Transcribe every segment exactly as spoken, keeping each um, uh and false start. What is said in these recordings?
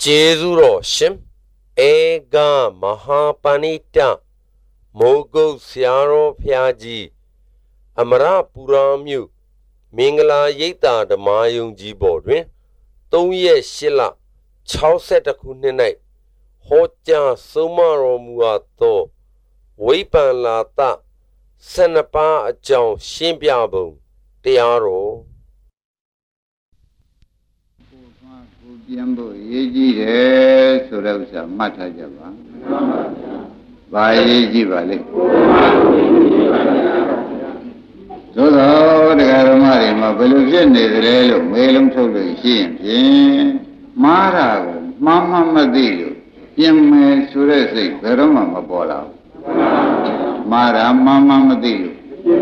Jezuro Shim Ega Mahapanita Mogo Siaro Piaji Amara Puramu Mingala Yeta the Mayung Jibodwin Toye Shilla Chow set a kunenite Hoja Sumaro Muato Wepan Lata Senapa John Shimpiabo Tiaro Yambo Yeji Surausa Mata Java Bayeji Valley Zola, the Garamari, Mabelujan, the Relo, Melum Tolu, Shin, Mara, Mamma Madilu, Yam Suresi, Veroma Mabola, Mara, Mamma Madilu.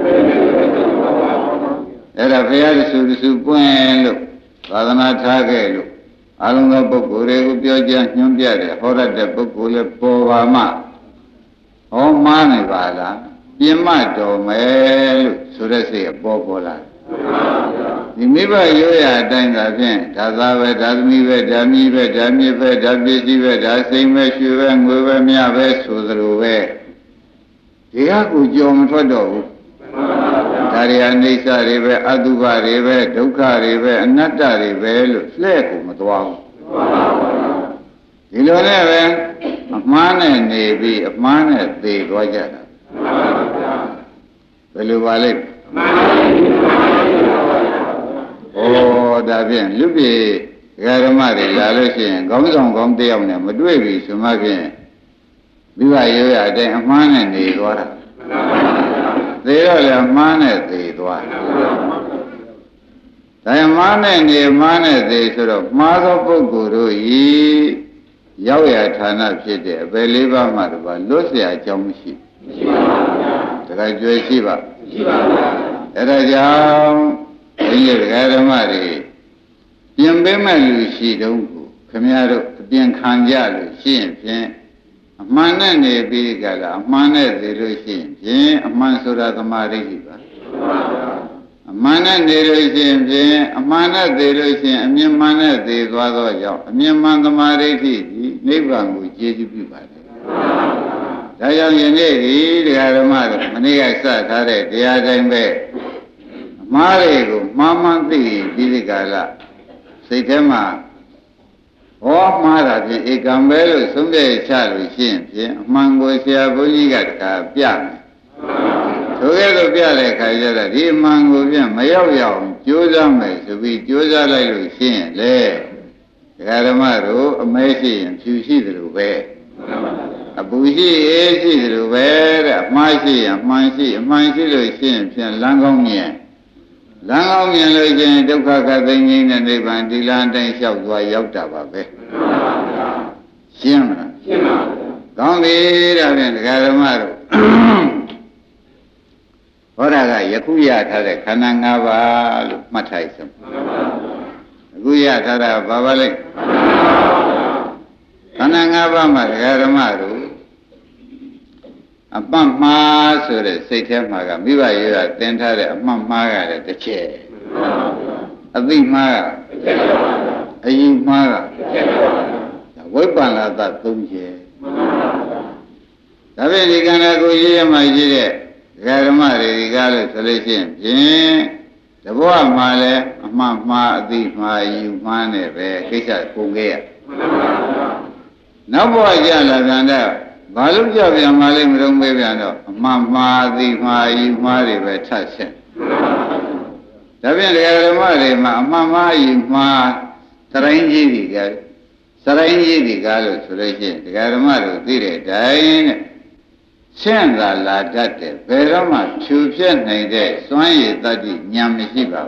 Era Fair Surisu Bueno, Radana Tagalu. Alunga Bokure, Bioja, Yumbiade, Hora de Bokule, Povama. Oh, Manivala, Yamato, Melu, Suresi, Bobola. The Miba Yoya, Danga, Tazawe, Damive, Damive, Damive, Dabizive, Dasime, Shuve, and Guve, Miave, Sudruve. The Yaku Jom Todo. Tarianisa river, Aduba river, Duka river, and Nata river, Fleku Matwa. You know, a man and navy, a man at the Roger. Veluvalik. Oh, Davian, Lubi, Garamari, Lalosian, Gomzon Gomdeon, and Madrid, Sumavian. Viva you are a man and the water. They are a man at the door. They are man and the man at the sort of Mother Guru, ye Yawya Tana Pite, Beliva Marba, Lucia Jomshi. The graduate Shiva. Erajam, Garamari, Yambema Lucy Dungu, Camaro, Bien Kanjalu, Shin, a man and a big gala, a man at the Lucian, a man so that the Mariba. A man and the Lucian, a man at the Lucian, a mere man at the Guado, a mere man the Mariti, neighbor with J D P. Diane Yenedi, the Aramada, Mania sat at it, the Adambe. Marigo, Mamma the Biligala, Satema. Oh, Mara, a gambello, someday child with him, Mango Siaboliga, Pian. Together, Piale Kajara, the Mango, Mayo, Josa, to be Josa like Lucien, Le Garamaro, a Messi, and Sushi the Rube. A Bushi, Esi the Rube, a Maisi, a Mansi, a Mansi Lucien, and Langomian. Langomian Lucien, Duka, and the Bandiland and Shop, why Yokta. Shimra. Gombi, Raven, Garamaro. Oraga, Yakuya Tare, Kanangava, Mataisam. Guya Tara, Babale. Kanangava, Garamaro. A bump mass or a Satan Maga, Miva, you are Tentare, a mump maga at the chair. A big maga, a young maga. Weapon of that Tunje. David Gana go here, my dear. Garamari, regardless solution. The boy Male, a mamma, the my you man, a Kisha Pungea. No boy Jala Vanda. Baluja Yamalim Rumbiano, Mamma, the my you marry by touching. David Garamari, Mamma, you ma, Tarangi, girl. Sarangi the Galo Suration, the Garamaro did it, Senda la date, Veroma, Chupian, Nade, Soye, Daddy, Yamishiba.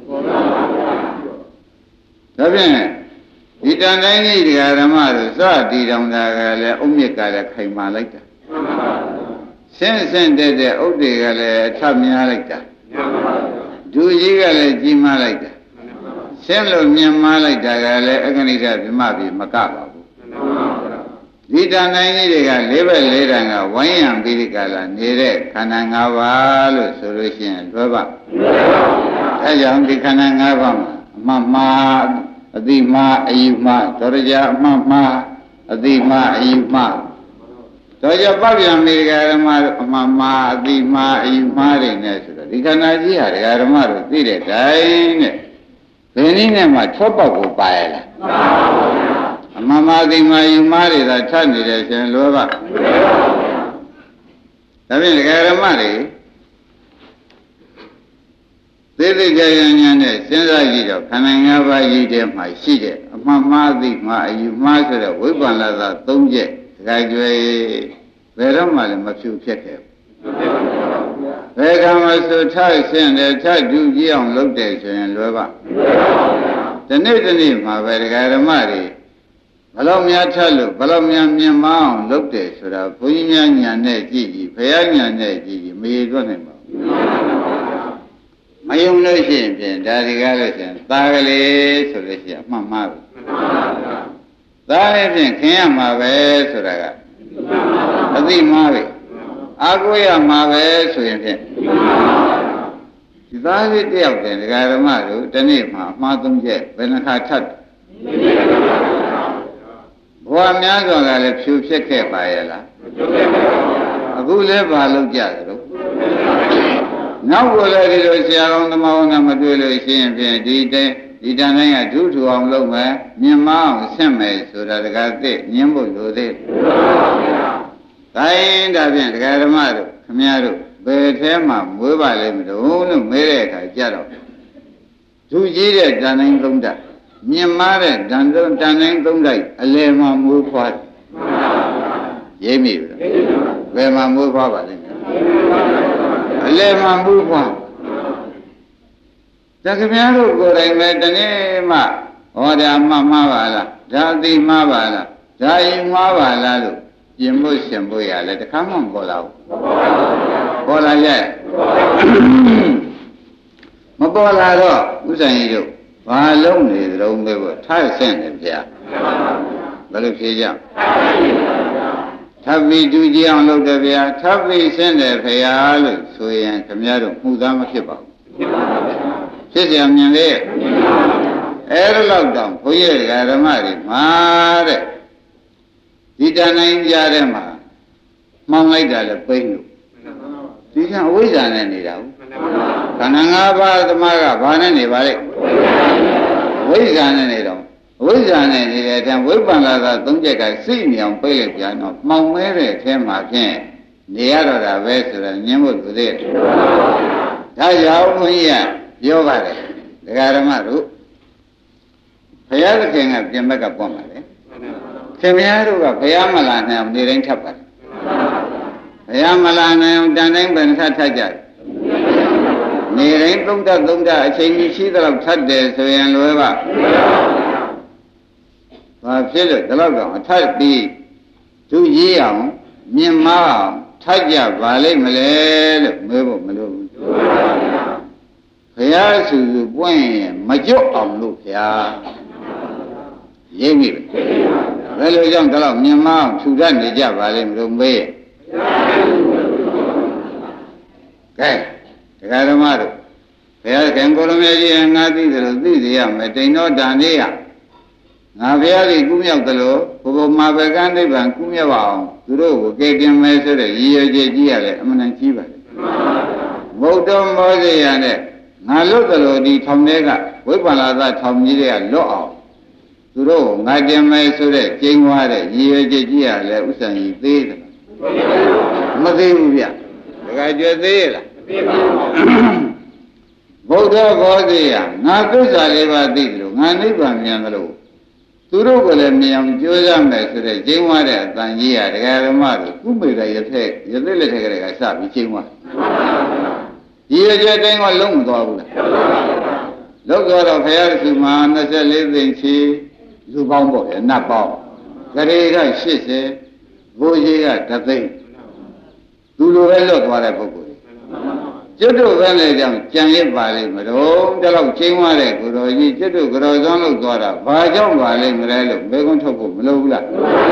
Tabine, it don't need the Garamaro, so did on the Umika came later. Sense and the Odigale, Tamia later. Do you get a Jima later? Selo Myanmar like Dagale, Aganita, Mabi, Macaba. Vita Naniga, Liver later, and Wayan Bidicala, Nere, Kanangava, solution, Baba. Ayam the Kanangava, Mamma, အတိမအယူမတော်ကြအမှမအတိမအယူမတော်ကြပပြန်မိဒကာဓမ္မတို့အမှမအတိမအယူမတွေနဲ့ဆိုတော့ဒီခန္ဓာကြီးဟာဒကာဓမ္မတို့သိတဲ့တိုင်းနဲ့ဘယ်နည်းနဲ့မှထွက်ပေါက်ကိုပါရလားအမှမအတိမအယူမတွေသာထပ်နေတယ်ရှင်လောဘဒါဖြင့်ဒကာဓမ္မတွေသေသေးကြရညာနဲ့စဉ်းစားကြည့်တော့ခန္ဓာ၅ပါးကြီးထဲမှာရှိတဲ့အမှန်မှားသိမှာအယူမှားဆိုတဲ့ဝိပ္ပန္နသာ၃ချက်ဒကာကျွေဘယ်တော့မှလည်းမဖြူဖြစ်ခဲ့ဘူးဘယ်ကမှဆိုထဆင်းတယ်ထဒုကြည့်အောင်လုပ်တယ်ဆိုရင်လွယ်ပါဒီနေ့ဒီနေ့မှာပဲဒကာဓမ္မတွေဘလောက်များထလို့ဘလောက်များမြင်မအောင်လုပ်တယ်ဆိုတာဘုန်းကြီးများညာနဲ့ကြည့်ကြည့်ဘုရားညာနဲ့ကြည့်ကြည့်မရတွက်နိုင်ပါဘူးမယုံလို့ရှိရင်ဖြင့်ဒါဒီကားလို့ရှိရင်သားကလေးဆိုလို့ရှိရင်အမှန်မှားဘူးသားလည်းဖြင့်ခင်ရမှာပဲဆိုတာကအသိမှားပဲအာကိုရမှာပဲဆိုရင်ဖြင့်ဒီသားလေးတယောက်တည်းဒကာဓမ္မတို့ဒီနေ့မှာအမှားသုံးချက်ဘယ်နှခါထပ်ဘဝများစွာကလည်းဖြူဖြစ်ခဲ့ပါရဲ့လားအခုလည်းဘာလုပ်ကြသလဲနောက်ကိုလည်းဒီလိုဆရာကောင်းသမားကောင်းနဲ့မတွေ့လို့ရှိရင်ဖြင့်ဒီတဲ့ဒီတန်တိုင်းကဒုထူအောင်လုပ်မယ်မြင်မအောင်ဆင့်မယ်ဆိုတာတကားသိညင်းဖို့လိုသေးတယ်။ဒါရင်ဒါဖြင့်ဒကာဓမ္မတို့ခမည်းတော်ဘယ်ထဲမှာမွေးပါလိမ့်မလို့လို့မေးတဲ့အခါကြတော့ဒုကြီးတဲ့တန်တိုင်းသုံးတတ်မြင်မတဲ့တန်တန်တိုင်းသုံးတိုက်အလယ်မှာမွေးဖွားတယ်။ရေးမိပြီလား။ဘယ်မှာမွေးဖွားပါလိမ့်မလဲ။အလယ်မှာမူပွားတက္ကမတို့ကိုယ်တိုင်ပဲတနေ့မှဟောဒါမှမှားပါလားဒါသိမှားပါလားဒါယုံမှားပါလားလို့ပြင်ဖို့ရှင်ဖို့ရလဲတခါမှမပေါ်လာဘူးပေါ်လာရဲ့မပေါ်လာတော့ဥစ္စာကြီးတို့ဘာလုံးနေသလုံးပဲပေါ့ထားဆင့်တယ်ဗျာဘယ်လိုဖြေကြထပ်ပြီးဒူကြည့်အောင်လုပ်တယ်ဗျာထပ်ပြီးဆင်းတယ်ဖေဟာလို့ဆိုရင်ခမည်းတော်မှုသားမဖြစ်ပါဘူးဖြစ်เสียမြင်လေအဲ့ဒါတော့တောင်ဘုန်းကြီးဓမ္မတွေမှာတဲ့ဒီတန်တိုင်းကြားထဲမှာမှောင်လိုက်တာလည်းပိန်းလို့ဒီကအဝိဇ္ဇာနဲ့နေတာဟုတ်ခန္ဓာ၅ပါးသမားကဘာနဲ့နေပါလဲဝိဇ္ဇာနဲ့နေတော့ဝိဇ္ဇာနဲ့နေတဲ့အတိုင်းဝိပ္ပန္နသာသုံးချက်ကစိတ်နေအောင်ပြေးလိုက်ပြန်တော့မှောင်မဲတဲ့အထဲမှာဖြင့်နေရတော့တာပဲဆိုတော့ညင်းဖို့သူသေးတယ်ဒါကြောင့်ဘုန်းကြီးကပြောပါတယ်ဒကာဓမ္မတို့ဘုရားသခင်ကပြင်ဘက်ကပွင့်ပါလေခင်ဗျားတို့ကဘုရားမလာနိုင်အောင်နေတိုင်းထပ်ပါတယ်ဘုရားမလာနိုင်အောင်တန်တိုင်းပဲထပ်ထပ်ကြတယ်နေတိုင်းသုံးတတ်သုံးတတ်အချိန်ကြီးရှိတော့ထပ်တယ်ဆိုရင်လွယ်ပါဘာဖြစ်လို့ဒီလောက်တော့အထက်ပြီးသူရေးအောင်မြင်မအောင်ထိုက်ကြပါလိမ့်မလဲလို့မေးဖို့မလိုဘူးဘုရားစုစုပွင့်ရင်မကြွအောင်လို့ဗျာရိပ်ပြီဘယ်လိုကြောင့်ဒီလောက်မြင်မအောင်ထူထပ်နေကြပါလိမ့်မလို့မေးကဲတရားဓမ္မတို့ဘုရားကံကိုရမေကြီးငါသိတယ်လို့သိစေရမယ်တိန်တော်တန်လေးရငါဘုရားကြီးကုမြောက်တယ်လို့ဘုဘမာဘကနိဗ္ဗာန်ကုမြောက်အောင်သူတို့ကိုကဲတင်မယ်ဆိုတဲ့ရည်ရွယ်ချက်ကြီးရတယ်အမှန်တန်ကြီးပါတယ်ဘုဒ္ဓမောဇေယနဲ့ငါလွတ်တယ်လို့ဒီထောင်ထဲကဝိပ္ပန္နသထောင်ကြီးတွေကလွတ်အောင်သူတို့ကိုငါတင်မယ်ဆိုတဲ့ကျင်းသွားတဲ့ရည်ရွယ်ချက်ကြီးရလဲဥစ္စာကြီးသေးတယ်မသေးဘူးဗျဒကာကျွတ်သေးရလားဘုဒ္ဓဘောဇေယငါသစ္စာလေးပါးသိတယ်လို့ငါနိဗ္ဗာန်မြင်တယ်လို့သူတို့ကလည်းမြင်အောင်ကြိုးစားမယ်ဆိုတဲ့ကျင်းသွားတဲ့အတန်ကြီးရဒကာဓမ္မတို့ကုမေရရထက်ရသက်လက်ထက်ကလေးကစပြီးကျင်းသွားဒီရကျတိုင်းကလုံးမသွားဘူးလားလုံးသွားတော့ဘုရားရှင်မှာနှစ်ဆယ့်လေးသိန်းချီလူပေါင်းပေါ့ဗျာနတ်ပေါင်းဂရေကရှစ်ဆယ်ဘိုးကြီးကတစ်သိန်းသူလိုပဲလွတ်သွားတဲ့ပုဂ္ဂိုလ်ကျွတ်တို့ပဲလေကြောင့်ကြံရစ်ပါလိမ့်မလို့တလောက်ချင်းသွားတဲ့ကိုတော်ကြီးကျွတ်တို့ကြောစွမ်းလို့သွားတာဘာကြောင့်ပါလိမ့်မလဲလို့မေကုန်းထုတ်ဖို့မလိုဘူးလား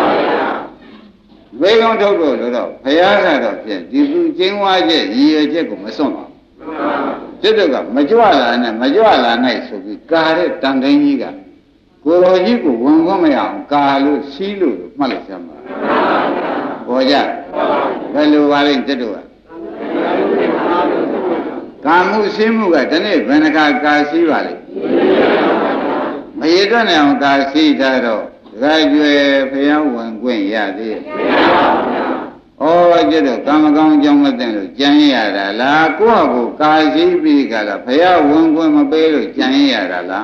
မေကုန်းထုတ်ဖို့လို့တော့ဘုရားကတော့ဖြင့်ဒီသူချင်းသွားချက်ရည်ရွယ်ချက်ကိုမစွန့်ပါဘူးကျွတ်တို့ကမကြွလာနဲ့မကြွလာနိုင်ဆိုပြီးကာတဲ့တန်တိုင်းကြီးကကိုယ်တော်ကြီးကိုဝန်ခွင့်မရအောင်ကာလို့စီးလို့မှတ်လိုက်စမ်းပါဘောကြဘယ်လိုပါလဲတက်တော့ကာမှုစီးမှုကဒီနေ့ဘယ်နှခါကာစီးပါလဲမရတော့နိုင်အောင်ကာစီးတာတော့ဒကာကျွယ်ဖျားဝင်ခွင့်ရသေးရဲ့ဩကျတော့ကာမကောင်းကြောင့်မသိလို့ကြံရတာလားကိုယ့်ဟာကိုယ်ကာစီးပြီးကြလားဖျားဝင်ခွင့်မပေးလို့ကြံရတာလား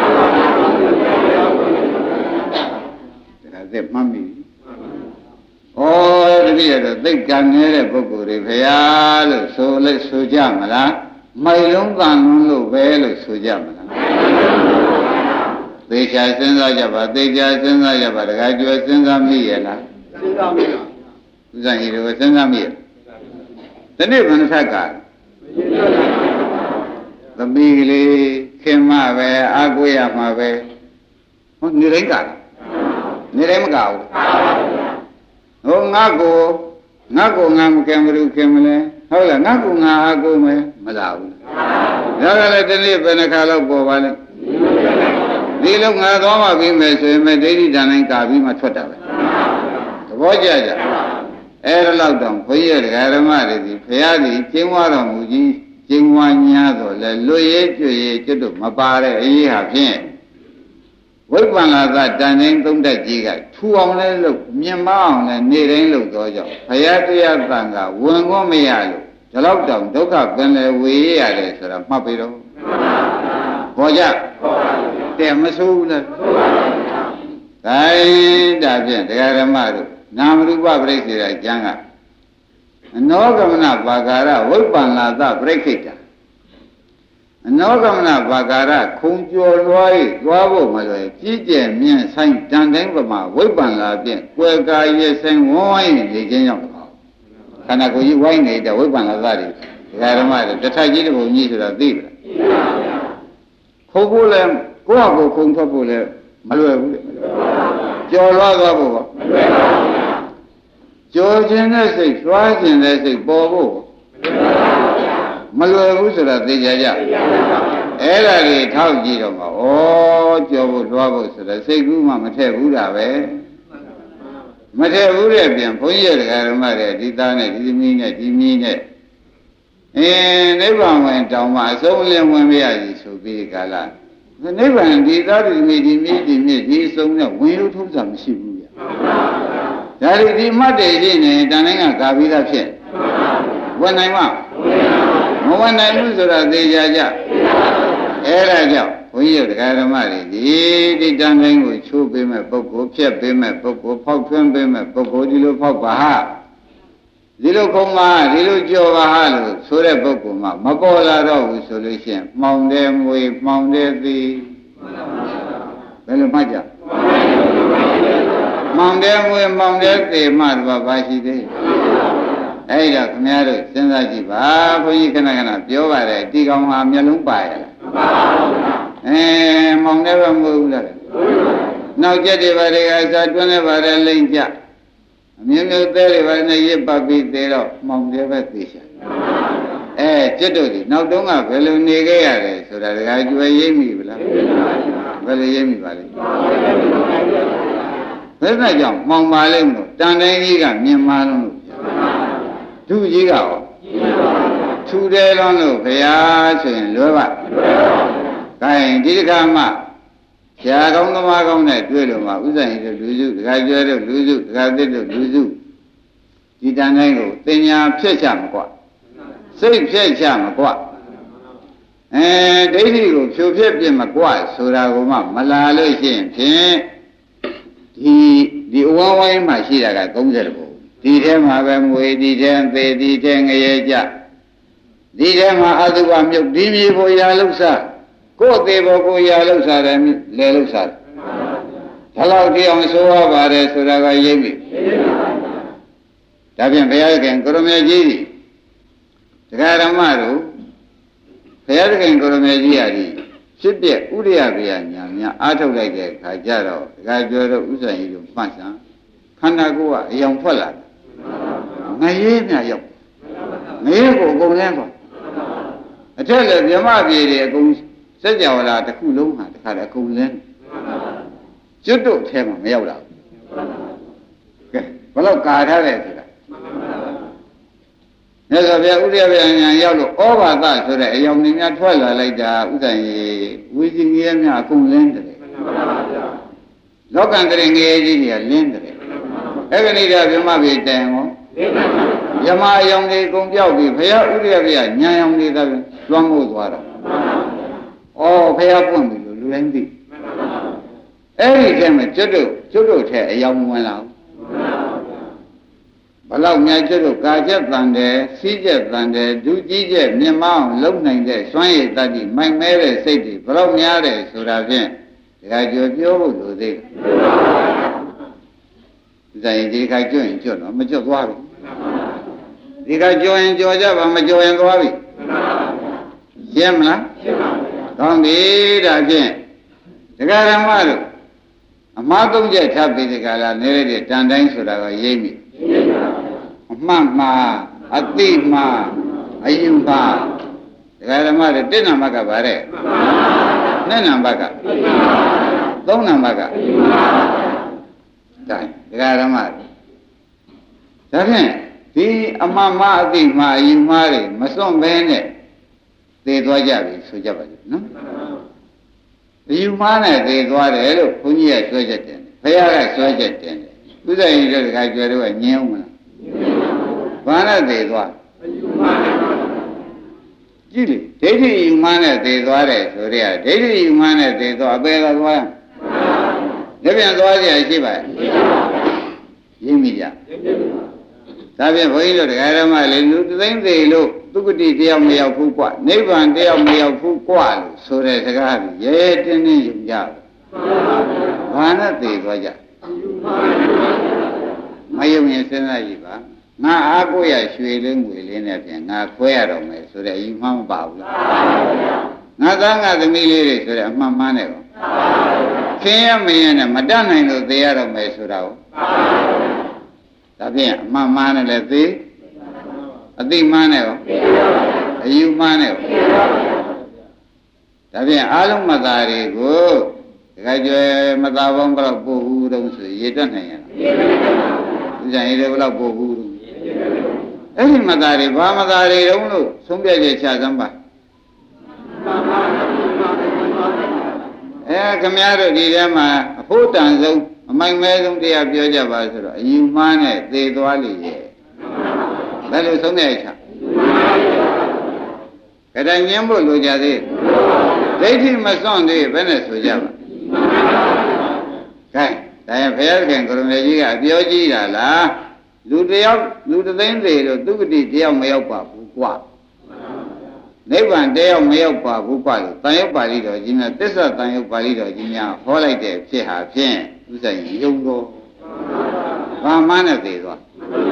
ဒါသက်မှတ်မိဩတတိယတော့သိက္ခာနေတဲ့ပုဂ္ဂိုလ်တွေဖျားလို့ဆိုလဲဆိုကြမလားမိုင်လုံးတန်လုံးလို့ပဲလို့ဆိုကြမလားသေချာစဉ်းစားကြပါသေချာစဉ်းစားကြပါတခါကျွယ်စဉ်းစားမိရဲ့လားစဉ်းစားမိပါဥစ္စာကြီးတို့စဉ်းစားမိရဲ့ဒီနေ့ဘယ်နှထက်ကသမီးကလေးခင်မပဲအာကိုရမှာပဲဟောနေတိုင်းကနေတိုင်းမကဘူးဟိုငါကိုငါကိုငါမကင်ဘူးခင်မလဲဟုတ်လားငါကိုငါအာကိုမယ်မလားဘူးဒါကလည်းဒီနေ့ဘယ်နှခါလောက်ပေါ်ပါလဲဒီလုံးငါသွားမှပြီးမယ်ဆိုရင်မဒိဋ္ဌိတန်တိုင်းကာပြီးမှထွက်တာပဲသဘောကျကြအဲ့ဒါလောက်တော့ဘုန်းကြီးရဲ့ဓမ္မတွေဒီဖရာကြီးကျင်းဝါတော်မူကြီးကျင်းဝါညာတော့လေလွတ်ရဲကျွရဲကျွတ်တော့မပါတဲ့အရေးဟာဖြင့်ဝိပ္ပန္နာသတန်တိုင်းသုံးတက်ကြီးကထူအောင်လဲလို့မြင်မအောင်လဲနေတိုင်းလို့သောကြောင့်ဘုရားတရားတန်ကဝင်ခွင့်မရလို့ဒီလောက်တောင်ဒုက္ခပင်လေဝေရရတယ်ဆိုတာမှတ်ပြီတော့ဘောကြတဲ့မဆိုးဘူးလားဆိုးပါဘူး။ဒါရင်ဒါဖြင့်တရားဓမ္မတို့နာမရူပပြိစ္ဆေရကျမ်းကအနောဂမနဘာဂရဝိပ္ပန္နာသပြိခိတ္တအနောဂမနဘာဂရခုံကျော်လွှား၍သွားဖို့မလွယ်ကြီးကျယ်မြင့်ဆိုင်တန်တိုင်းပမာဝိပ္ပန္နာဖြင့်ကွယ်ကာရဆိုင်ဝန်းဝိုင်းနေခြင်းကြောင့်ခန္ဓာကိုယ်ကြီးဝိုင်းနေတဲ့ဝိပ္ပန္နာသတွေတရားဓမ္မတွေတထိုက်ကြီးတစ်ပုံကြီးဆိုတာသိပါလားသိပါဗျာခုံဖို့လဲကိုယ့်ဟာကိုယ်ခုံထွက်ဖို့လည်းမလွယ်ဘူးလေကြော်လွှားသွားဖို့မလွယ်ပါဘူးကြော်ခြင်းတဲ့စိတ်လွှားခြင်းတဲ့စိတ်ပေါ်ဖို့မလွယ်ဘူးဆိုတာသိကြကြအဲ့ဒါတွေထောက်ကြည့်တော့မှာဩကြော်ဖို့လွှားဖို့ဆိုတဲ့စိတ်ကူးမှမထည့်ဘူးတာပဲမထည့်ဘူးတဲ့ပြန်ဘုန်းကြီးရဲ့ဓမ္မတွေဒီသားနဲ့ဒီသမီးနဲ့ဒီမီးနဲ့အင်းနိဗ္ဗာန်ဝင်တောင်မှအဆုံးလင်းဝင်မရကြီးဆိုပြီးကြလားနိဗ္ဗာန်ဒီသားဒီမိဒီမိဒီမြစ်ဒီအဆုံးနဲ့ဝင်လို့ထုံးစံမရှိဘူးဗျာဒါတွေဒီမှတ်တယ်ရှိနေတန်တိုင်းကကာပြီးသားဖြစ်ဝင်နိုင်မှာမဝင်နိုင်ဘူးဆိုတာသိကြကြအဲ့ဒါကြောင့်ဘုန်းကြီးတို့တရားဓမ္မတွေဒီဒီတန်တိုင်းကိုချိုးပေးမဲ့ပုဂ္ဂိုလ်ဖြတ်ပေးမဲ့ပုဂ္ဂိုလ်ဖောက်ထွင်းပေးမဲ့ပုဂ္ဂိုလ်ဒီလိုဖောက်ပါဟာဒီလိုခုံမှာဒီလိုကြော်ပါဟာလို့ဆိုတဲ့ပုဂ္ဂိုလ်မှာမပေါ်လာတော့ဘူးဆိုလို့ရှိရင်မှောင်တယ်မွေမှောင်တယ်သည်ဘယ်လိုမှတ်ကြမှောင်တယ်မွေမှောင်တယ်သည်မှတော့ဘာရှိသေးအဲ့ဒါခင်ဗျားတို့စဉ်းစားကြည့်ပါဘုန်းကြီးခဏခဏပြောပါတယ်ဒီကောင်ဟာမျက်လုံးပါရလားမပါဘူးအဲမှောင်တယ်ပဲမဟုတ်ဘူးလားနောက်ကျက်တွေပါတွေကစားတွန်းနေပါတယ်လိမ့်ကြအမျိုးမျိုးသေးတွေပဲနဲ့ရစ်ပတ်ပြီးသေးတော့မှောင်တယ်ပဲသိချာအဲจิตတို့ဒီနောက်တုန်းကဘယ်လိုနေခဲ့ရတယ်ဆိုတာတခါကျွယ်ရိပ်မိဗလားဘယ်လိုရိပ်မိပါလဲဘယ်နဲ့ကြောင့်မှောင်ပါလိမ့်မလို့တန်တိုင်းကြီးကမြင်မာလုံးလို့ဒုကြီးကရောထူတယ်လုံးလို့ဘုရားဆိုရင်လွယ်ပါခိုင်းဒီတစ်ခါမှဆရာကောင်းသမားကောင်းနဲ့တွေ့လို့မှဥစ္စာကြီးတို့လူစုတခါကျွဲတို့လူစုတခါသစ်တို့လူစုဒီတန်တိုင်းကိုတင်ညာဖြည့်ချမကွာစိတ်ဖြည့်ချမကွာအဲဒိဋ္ဌိကိုဖြိုဖြည့်ပြမကွာဆိုတာကိုမှမလာလို့ရှိရင်ဖြင့်ဒီဒီအဝဝိုင်းမှာရှိတာကသုံးဆယ်တဘုံဒီထဲမှာပဲငွေဒီထဲသေဒီထဲငရဲကြဒီထဲမှာအသုဘမြုပ်ဒီမြေပေါ်ရာလုစားကိုယ်သေးပေါ်ကိုရာလုစားတယ်လဲလုစားတယ်ဒါလောက်ဒီအောင်ဆိုရပါတယ်ဆိုတာကရိပ်ပြီဒါဖြင့်ဘုရားခင်ကိုရမေကြီးတရားဓမ္မတို့ဘုရားခင်ကိုရမေကြီးဟာဒီဖြစ်ပြဥရိယဗျာညာများအားထုတ်လိုက်တဲ့အခါကျတော့ဒကာကျော်တို့ဥစ္စာကြီးတို့မှတ်စမ်းခန္ဓာကိုယ်ကအယောင်ထွက်လာတယ်ငရဲမြရောက်ငရဲကိုအကုန်လန်းသွားအထက်လည်းမြမပြေတွေအကုန်စက်ကြဝဠာတစ်ခုလုံးဟာတခါတည်းအကုန်လန်းကျွတ်တို့ထဲမှာမရောက်တာကဲဘယ်တော့ကာထားတယ်ဆိုတာမြတ်စွာဘုရားဥရိယဗျာဉာဏ်ရောက်လို့ဩဘာသဆိုတဲ့အယောင်တွေများထွက်လာလိုက်တာဥဒ္ဒရေဝိဇိငရေများအကုန်လင်းတယ်လောကံတရင်ငရေကြီးတွေကလင်းတယ်အဲ့ဒီနေ့ကဗြဟ္မပြေတိုင်ဟောယမအယောင်တွေအကုန်ပြောက်ပြီးဘုရားဥရိယဗျာဉာဏ်အောင်တွေကလွှမ်းမိုးသွားတော့ဩဘုရားပွင့်ပြီလို့လူတိုင်းသိအဲ့ဒီထဲမှာကျွတ်တို့ကျွတ်တို့ထဲအယောင်ဝင်လာဘလောက်များကျွတ်တို့ကာချက်တန်တယ်စီးချက်တန်တယ်ဒုကြီးချက်မြင်မအောင်လုံနိုင်တဲ့စွမ်းရည်တတ်ပြီးမိုက်မဲတဲ့စိတ်တွေဘလောက်များတယ်ဆိုတာဖြင့်ဒါကြွပြောဖို့လိုသေးတယ်ဇာရင်ဒီခါကျွတ်ရင်ကျွတ်တော့မကျွတ်သွားဘူးဒီခါကြော်ရင်ကြော်ကြပါမကြော်ရင်သွားပြီရှင်းမလားရှင်းပါပြီကောင်းပြီဒါဖြင့်ဒကာရမတို့အမှားသုံးချက်ထပ်ပြီးဒီကလာနေရတဲ့တန်တိုင်းဆိုတာကရိပ်မိအမှန်မှားအသိမှားအယူမှားဒကာရမတို့တစ်နံပါတ်ကဗါတဲ့နှစ်နံပါတ်ကသုံးနံပါတ်ကတိုင်းဒကာရမတို့ဒါဖြင့်ဒီအမှန်မှားအသိမှားအယူမှားတွေမစွန့်ဘဲနဲ့သေသွားကြပြီဆိုကြပါစို့နော်အယူမှားနဲ့သေသွားတယ်လို့ဘုန်းကြီးကပြောချက်တယ်ဘုရားကပြောချက်တယ်ဥဒ္ဒရင်တို့တခါကျွဲတော့ညင်းဦးမလားဘာနဲ့သေသွားအယူမှားနဲ့ကြည့်လေဒိဋ္ဌိအယူမှားနဲ့သေသွားတယ်ဆိုရဲဒိဋ္ဌိအယူမှားနဲ့သေသွားအပေကသွားလက်ပြန်သွားကြရရှိပါရဲ့ရင်းမိကြဒါဖြင့်ဘုန်းကြီးတို့တရားဓမ္မလေးလူသိမ့်သေးလို့သုက္ကတိတယောက်မရောက်ဘူးกว่าနိဗ္ဗာန်တယောက်မရောက်ဘူးกว่าလို့ဆိုတဲ့စကားကြီးရဲတင်းတင်းယူကြဘာနဲ့သိသွားကြမယုံရင်စဉ်းစားကြည့်ပါငါအားကိုရရွှေလေးငွေလေးနဲ့ဖြင့်ငါခွဲရတော့မယ်ဆိုတဲ့အယူမှမပါဘူးလားငါသားငါသမီးလေးတွေဆိုတဲ့အမှန်မှန်းနဲ့ပေါ့ခင်ရမင်းနဲ့မတတ်နိုင်လို့သေရတော့မယ်ဆိုတာကိုဒါဖြင့်အမှန်မှန်းနဲ့လည်းသေအသိမှန်းနဲ့ရောအယူမှန်းနဲ့ရောဒါဖြင့်အာလုံးမသားတွေကိုတခါကျွဲမသားပေါင်းဘယ်လောက်ပို့ဘူးတုံးဆိုရေတွက်နိုင်ရလားဒီကြံရေဘယ်လောက်ပို့ဘူးတုံးအဲ့ဒီမသားတွေဘာမသားတွေတုံးလို့ဆုံးဖြတ်ချက်ချစမ်းပါအဲခမည်းတော်ဒီထဲမှာအဖို့တန်ဆုံးအမိုင်မဲဆုံးတရားပြောကြပါဆိုတော့အယူမှန်းနဲ့သေသွားလိမ့်ရဲ့ဘယ်လိုဆုံးတဲ့အခါကတည်းကညင်းဖို့လိုကြသေးဒိဋ္ဌိမစွန့်သေးဘယ်နဲ့ဆိုကြပါကဲဒါရင်ဘုရားခင်ကိုရမေကြီးကအပြောကြီးတာလားလူတယောက်လူတသိန်းသေးလို့သုက္ကတိတယောက်မရောက်ပါဘူးကွာနိဗ္ဗာန်တယောက်မရောက်ပါဘူးကွာလို့တန်ရုပ်ပါဠိတော်ကြီးများသစ္စာတန်ရုပ်ပါဠိတော်ကြီးများဟောလိုက်တဲ့ဖြစ်ဟာဖြင့်ဥစ္စာယုံတော်ဘာမှနဲ့သေးသွား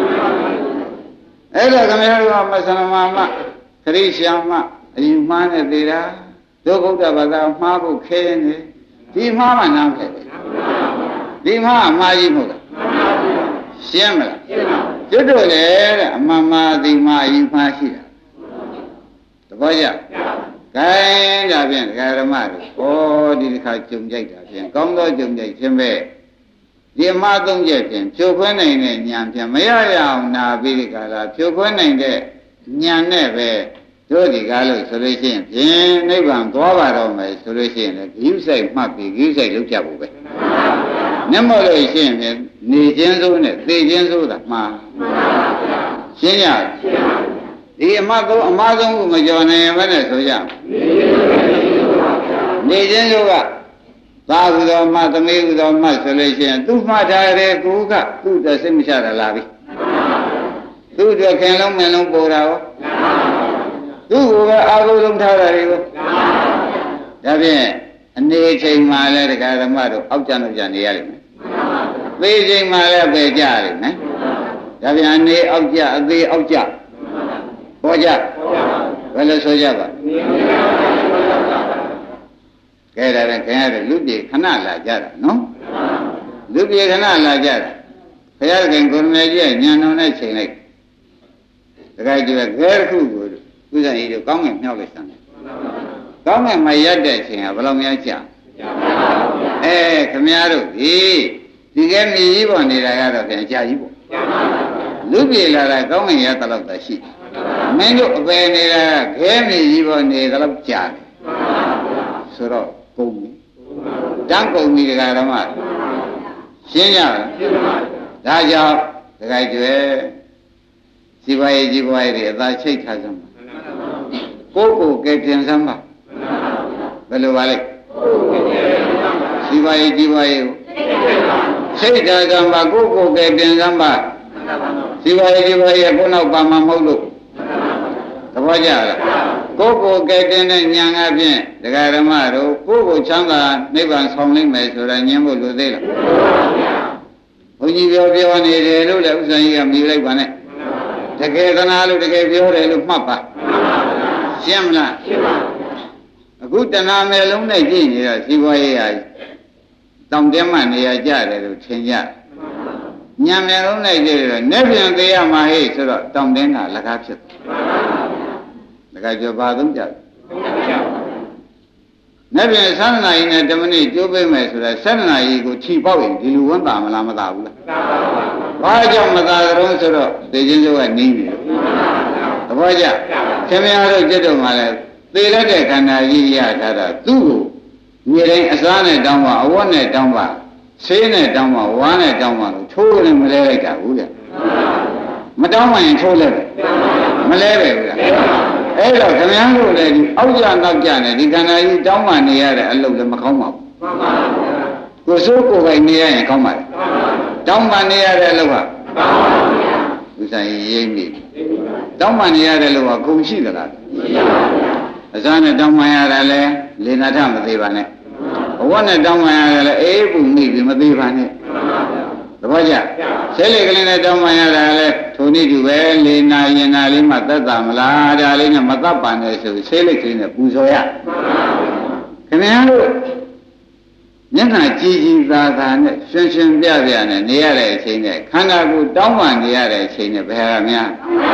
အဲ့ဒါခမည်းတော်မဆန္ဒမမခရိရှာမအယူမှားနဲ့သေးတာဒုဗုဒ္ဓဘာသာမှားဖို့ခဲနေဒီမှားမှနားဖက်တယ်ဒီမှားအမှားကြီးမဟုတ်လားရှင်းမလားကျွတ်တို့လေတဲ့အမှန်မှားဒီမှားအယူမှားရှိတာတပည့်ကြဂိုင်းဒါဖြင့်ဒကာဓမ္မတွေဩဒီတစ်ခါကြုံကြိုက်တာဖြင့်ကောင်းသောကြုံကြိုက်ခြင်းပဲဒီအမှားသုံးချက်ဖြင့်ဖြိုခွဲနိုင်တဲ့ဉာဏ်ဖြင့်မရရအောင်နာပြီးဒီကလာဖြိုခွဲနိုင်တဲ့ဉာဏ်နဲ့ပဲတို့ဒီကားလို့ဆိုလို့ရှိရင်ဖြင့်နိဗ္ဗာန်သွားပါတော့မယ်ဆိုလို့ရှိရင်လည်းဂိဥဆိုင်မှတ်ပြီးဂိဥဆိုင်လုပ်ကြဖို့ပဲမျက်မှောက်လို့ရှိရင်ဖြင့်နေခြင်းစိုးနဲ့သိခြင်းစိုးတာမှားရှင်းရဒီအမှားသုံးအမှားဆုံးကိုမကြော်နိုင်ရင်ဘယ်နဲ့ဆိုကြနေခြင်းစိုးကသာဟုသောမသမီးဟုသောမဆိုလို့ရှိရင်သူ့မှတ်ထားတဲ့ကိုကသူ့တစိတ်မချတာလားပြီသူ့အတွက်ခင်လုံးမင်းလုံးပေါ်တာရောသူ့ကိုပဲအာဟုလုံးထားတာတွေကိုဒါဖြင့်အနေချိန်မှလည်းတရားဓမ္မတို့အောက်ကျတော့ကြနေရလိမ့်မယ်သေချိန်မှလည်းပဲကြရလိမ့်မယ်ဒါဖြင့်အနေအောက်ကျအသေးအောက်ကျပေါ်ကြဘယ်လိုဆိုကြပါကဲဒါလည်းခင်ဗျားတို့လူပြေခဏလာကြတာနော်လူပြေခဏလာကြတာဘုရားခင်ကိုရမေကြီးရဲ့ဉာဏ်တော်နဲ့ချိန်လိုက်တခါကျတော့ခဲတစ်ခုကိုဥစ္စာကြီးတို့ကောင်းငင်မြောက်လိုက်စမ်းတယ်ကောင်းငင်မရက်တဲ့ချိန်ကဘယ်လောက်များကြာအဲခမည်းတော်ဒီဒီကဲမြေကြီးပေါ်နေတာကတော့ပြန်ကြာကြီးပေါ့လူပြေလာတာကောင်းငင်ရတလောက်သာရှိမင်းတို့အပယ်နေတာခဲမြေကြီးပေါ်နေတလောက်ကြာတယ်ဆိုတော့ကုန်ပြီတန်းကုန်ပြီဒကာဓမ္မရှင်းကြလားဒါကြောင့်ဒကာကျွဲစီပွားရေးကြီးပွားရေးတွေအသာချိတ်ထားစမ်းကိုယ်ကိုယ်ကဲတင်စမ်းပါဘယ်လိုပါလဲစီပွားရေးကြီးပွားရေးကိုစိတ်ဓာတ်ကံပါကိုယ်ကိုယ်ကဲတင်စမ်းပါစီပွားရေးကြီးပွားရေးကိုနောက်ပါမှာမဟုတ်လို့သဘောကျလားကိုယ်ကိုယ်ကဲတင်တဲ့ဉာဏ်အပြင်ဒကာဓမ္မတို့ကိုယ်ကိုချမ်းသာနိဗ္ဗာန်ဆောင်နိုင်မယ်ဆိုတာဉာဏ်ဖို့လိုသေးလားဘုန်းကြီးပြောပြောနေတယ်လို့လည်းဥစ္စာကြီးကမြည်လိုက်ပါနဲ့တကယ်သနာလို့တကယ်ပြောတယ်လို့မှတ်ပါရှင်းမလားရှင်းပါအခုတဏှာမယ်လုံးနဲ့ကြည့်နေတော့စီးပွားရေးဟာတောင်တင်းမှနေရာကြတယ်လို့ထင်ကြညံမယ်လုံးနဲ့ကြည့်တော့နေပြန်သေးရမှာဟဲ့ဆိုတော့တောင်တင်းကလကားဖြစ်တယ်လကားပြောပါသုံးကြနေပြန်ဆန္ဒနာရီနဲ့ဓမ္မနိကျိုးပေးမယ်ဆိုတော့ဆန္ဒနာရီကိုခြိပေါက်ရင်ဒီလူဝန်တာမလားမသာဘူးလားဘာကြောင့်မသာကြုံဆိုတော့သေခြင်းစိုးကနေနေတယ်သဘောကျခင်ဗျားတို့จิตတို့မှလည်းသေလက်တဲ့ခန္ဓာကြီးရထားတာသူ့ကိုမြေတိုင်းအစားနဲ့တောင်းပါအဝတ်နဲ့တောင်းပါဆေးနဲ့တောင်းပါဝါးနဲ့တောင်းပါလို့ထိုးလည်းမလဲလိုက်တာဘူးလေမတောင်းမှရင်ထိုးလဲပဲမလဲပဲဘူးလားအဲ့တော့ခင်ဗျားတို့လည်းဒီအောက်ကြနောက်ကြနဲ့ဒီခန္ဓာကြီးတောင်းမှနေရတဲ့အလုပ်လည်းမကောင်းပါဘူးကိုယ်စိုးကိုယ်ပိုင်နေရရင်ကောင်းပါလေတောင်းမှနေရတဲ့အလုပ်ဟာဥစ္စာရေးရိပ်မိတောင်းမှနေရတဲ့လူကဂုံရှိသလားအစားနဲ့တောင်းမှရတယ်လဲလေနာထမသေးပါနဲ့အဝတ်နဲ့တောင်းမှရတယ်လဲအေးပူမိပြီမသေးပါနဲ့သဘောကျဆဲလေကလေးနဲ့တောင်းမှရတယ်လဲထိုနည်းတူပဲလေနာရင်နာလေးမှသက်သာမလားဒါလေးနဲ့မသက်ပါနဲ့ဆိုဆဲလေကလေးနဲ့ပူဇော်ရခင်ဗျားတို့မျက်နှာကြည်ကြည်သာသာနဲ့ရှင်ရှင်ပြပြနဲ့နေရတဲ့အချိန်နဲ့ခန္ဓာကိုယ်တောင်းပန်နေရတဲ့အချိန်နဲ့ဘယ်ဟာများ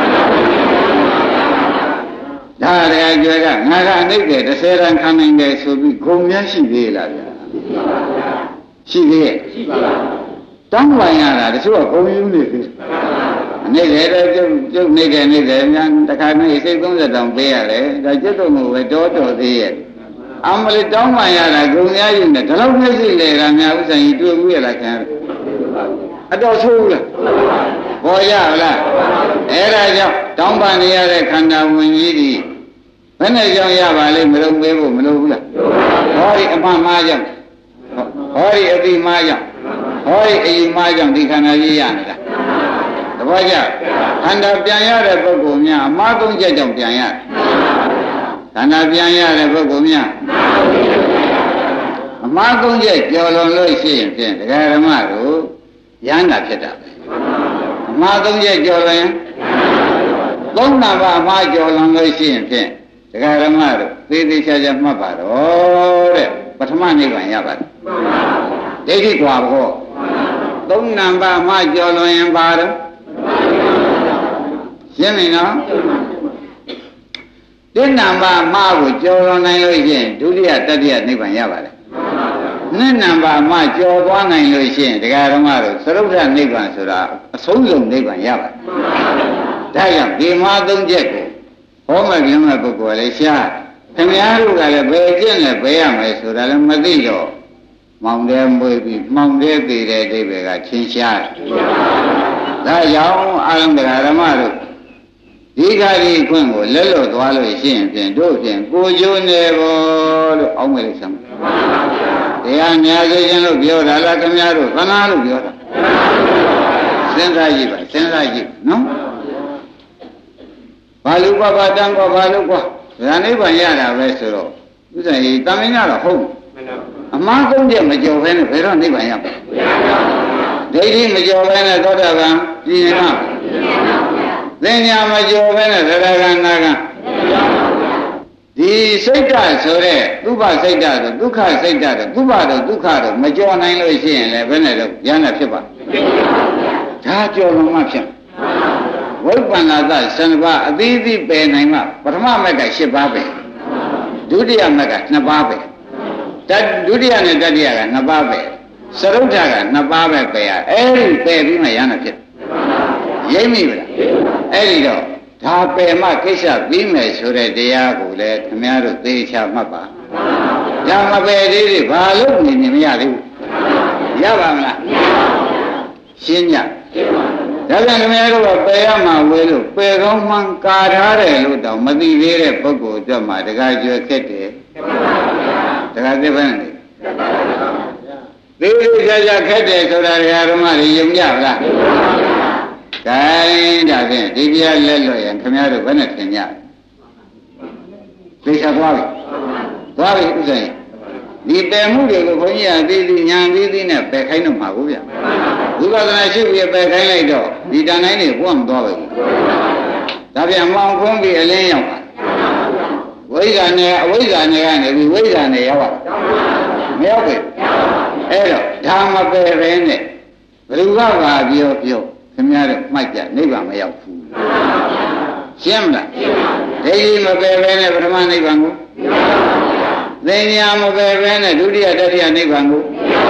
ဒါရယ်ကြွယ်ကငါကအနိစ္စတစ်ဆယ်တန်းခံနိုင်တယ်ဆိုပြီးဂုံများရှိသေးလားဗျာရှိသေးရဲ့ရှိပါလားတောင်းပန်ရတာတချို့ကဂုံယူနေသေးအနိစ္စတော့ကျုပ်ကျုပ်နေတယ်နေတယ်များတစ်ခါနဲ့စိတ်သုံးဆက်တောင်ပေးရတယ်ဒါကျုပ်တို့ကပဲတော်တော်သေးရဲ့အမလေးတောင်းမှရတာဂုံများယူနေဒီလောက်မျက်စိလေကများဥစ္စာကြီးတွေ့ဘူးရလားခင်ဗျအတော်ဆိုးလားပေါ်ရလားအဲ့ဒါကြောင့်တောင်းပန်နေရတဲ့ခန္ဓာဝင်ကြီးဒီဘယ်နဲ့ကြောင့်ရပါလိမ့်မလို့ပေးဖို့မလို့ဘူးလားဟောဒီအမှန်မှားကြောင့်ဟောဒီအတိမှားကြောင့်ဟောဒီအယူမှားကြောင့်ဒီခန္ဓာကြီးရနေတာတပည့်ကြခန္ဓာပြန်ရတဲ့ပုဂ္ဂိုလ်များအမှားသုံးချက်ကြောင့်ပြန်ရခန္ဓာပြန်ရတဲ့ပုဂ္ဂိုလ်များအမှားသုံးချက်ကြော်လွန်လို့ရှိရင်ဖြင့်ဒကာဓမ္မတို့ရဟန္တာဖြစ်တာပဲအမှားသုံးချက်ကြော်လွန်ရင်သုံးနာပါအမှားကြော်လွန်လို့ရှိရင်ဖြင့်ဒကာဓမ္မတို့သေသေးချာချာမှတ်ပါတော့တဲ့ပထမနိဗ္ဗာန်ရပါတယ်ဒိဋ္ဌိကွာဘောသုံးနာပါအမှားကြော်လွန်ရင်ပါတော့ရှင်းပြီနော်တိဏ္ဍပါမှားကိုကြော်လွန်နိုင်လို့ရှိရင်ဒုတိယတတိယနိဗ္ဗာန်ရပါတယ်နှစ်နံပါတ်မှာကြော်သွားနိုင်လို့ရှိရင်တရားဓမ္မတို့သရုပ်ထနိဗ္ဗာန်ဆိုတာအဆုံးစုံနိဗ္ဗာန်ရပါတယ်ဒါကြောင့်ဒီမှာသုံးချက်ကိုဟောမှပြမဲ့ပုဂ္ဂိုလ်လည်းရှားခင်ဗျားတို့ကလည်းဘယ်ကျင့်လဲဘယ်ရမယ်ဆိုတာလည်းမသိတော့မောင်တဲမွေးပြီးမောင်တဲသေးတဲ့အဓိပ္ပာယ်ကချင်းရှားဒါကြောင့်အာရုံတရားဓမ္မတို့ဒီခါဒီခွင့်ကိုလက်လွတ်သွားလို့ရှိရင်ဖြင့်တို့ဖြင့်ကိုကျိုးနေဖို့လို့အောက်မဲ့လိုက်စမ်းတရားများစေခြင်းလို့ပြောတာလားခင်ဗျားတို့သနာလို့ပြောတာစဉ်းစားကြည့်ပါစဉ်းစားကြည့်နော်ဘာလို့ဘာဘာတန်းကောဘာလို့ကွာဒါနိဗ္ဗာန်ရတာပဲဆိုတော့ဥစ္စာကြီးတမင်ကတော့ဟုတ်အမှားကုန်တဲ့မကြော်ဘဲနဲ့ဘယ်တော့နိဗ္ဗာန်ရပါဒိဋ္ဌိမကြော်ဘဲနဲ့သောတာပန်ပြည်နေမှာသင်ညာမကြော်ဘဲနဲ့သရဂနာကဒီစိတ်ဓာတ်ဆိုတဲ့ဒုက္ခစိတ်ဓာတ်ဆိုဒုက္ခစိတ်ဓာတ်ဆိုဒုက္ခတော့ဒုက္ခတော့မကြော်နိုင်လို့ရှိရင်လည်းဘယ်နဲ့တော့ရဟနာဖြစ်ပါဒါကြော်လို့မှဖြစ်ဝိပ္ပန္နသဆန္ဒပါအသီးသီးပယ်နိုင်မှပထမမက်က၈ပါးပဲဒုတိယမက်က၂ပါးပဲဒုတိယနဲ့တတိယကနှစ်ပါးပဲစရုဒ္ဓကနှစ်ပါးပဲပယ်ရအဲ့ဒီပယ်ပြီးမှရဟနာဖြစ်ရိပ်မိမလားအဲ့ဒီတော့ဒါပယ်မှကိစ္စပြီးမယ်ဆိုတဲ့တရားကိုလည်းခင်ဗျားတို့သေချာမှတ်ပါရမပယ်သေးသေးဘာလို့နေနေမရသေးဘူးရပါမလားရှင်းညဒါပြန်ခင်ဗျားတို့ကပယ်ရမှာဝဲလို့ပယ်ကောင်းမှကာထားတယ်လို့တောင်မသိသေးတဲ့ပုဂ္ဂိုလ်အတွက်မှတခါကျွဲခက်တယ်တခါသိပဲနေသေးသေးချာချာခက်တယ်ဆိုတာဓမ္မတွေယုံကြပါလားကဲဒါဖြင့်ဒီပြလက်လွတ်ရင်ခင်ဗျားတို့ဘယ်နဲ့ထင်ကြသိချာသွားပြီသွားပြီဥစ္စာဒီပယ်မှုတွေကိုဘုန်းကြီးအသေးသေးညာသေးသေးနဲ့ပယ်ခိုင်းတော့မှာဘူးဗျဝိပဿနာရှိပြီးပယ်ခိုင်းလိုက်တော့ဒီတန်တိုင်းတွေပွန့်သွားပြီဒါပြန်မောင်ခွန်းပြီးအလင်းရောက်တာဝိဇ္ဇာနဲ့အဝိဇ္ဇာနဲ့ကနေပြီးဝိဇ္ဇာနဲ့ရောက်တာမရောက်ဘူးအဲ့တော့ဒါမပယ်ပဲနဲ့ဘယ်သူကပါပြောပြောခင်ဗျားတို့မှတ်ကြနိဗ္ဗာန်မရောက်ဘူးရှင်းမလားဒိဋ္ဌိမပယ်ပဲနဲ့ပထမနိဗ္ဗာန်ကိုသင်ညာမပယ်ပဲနဲ့ဒုတိယတတိယနိဗ္ဗာန်ကို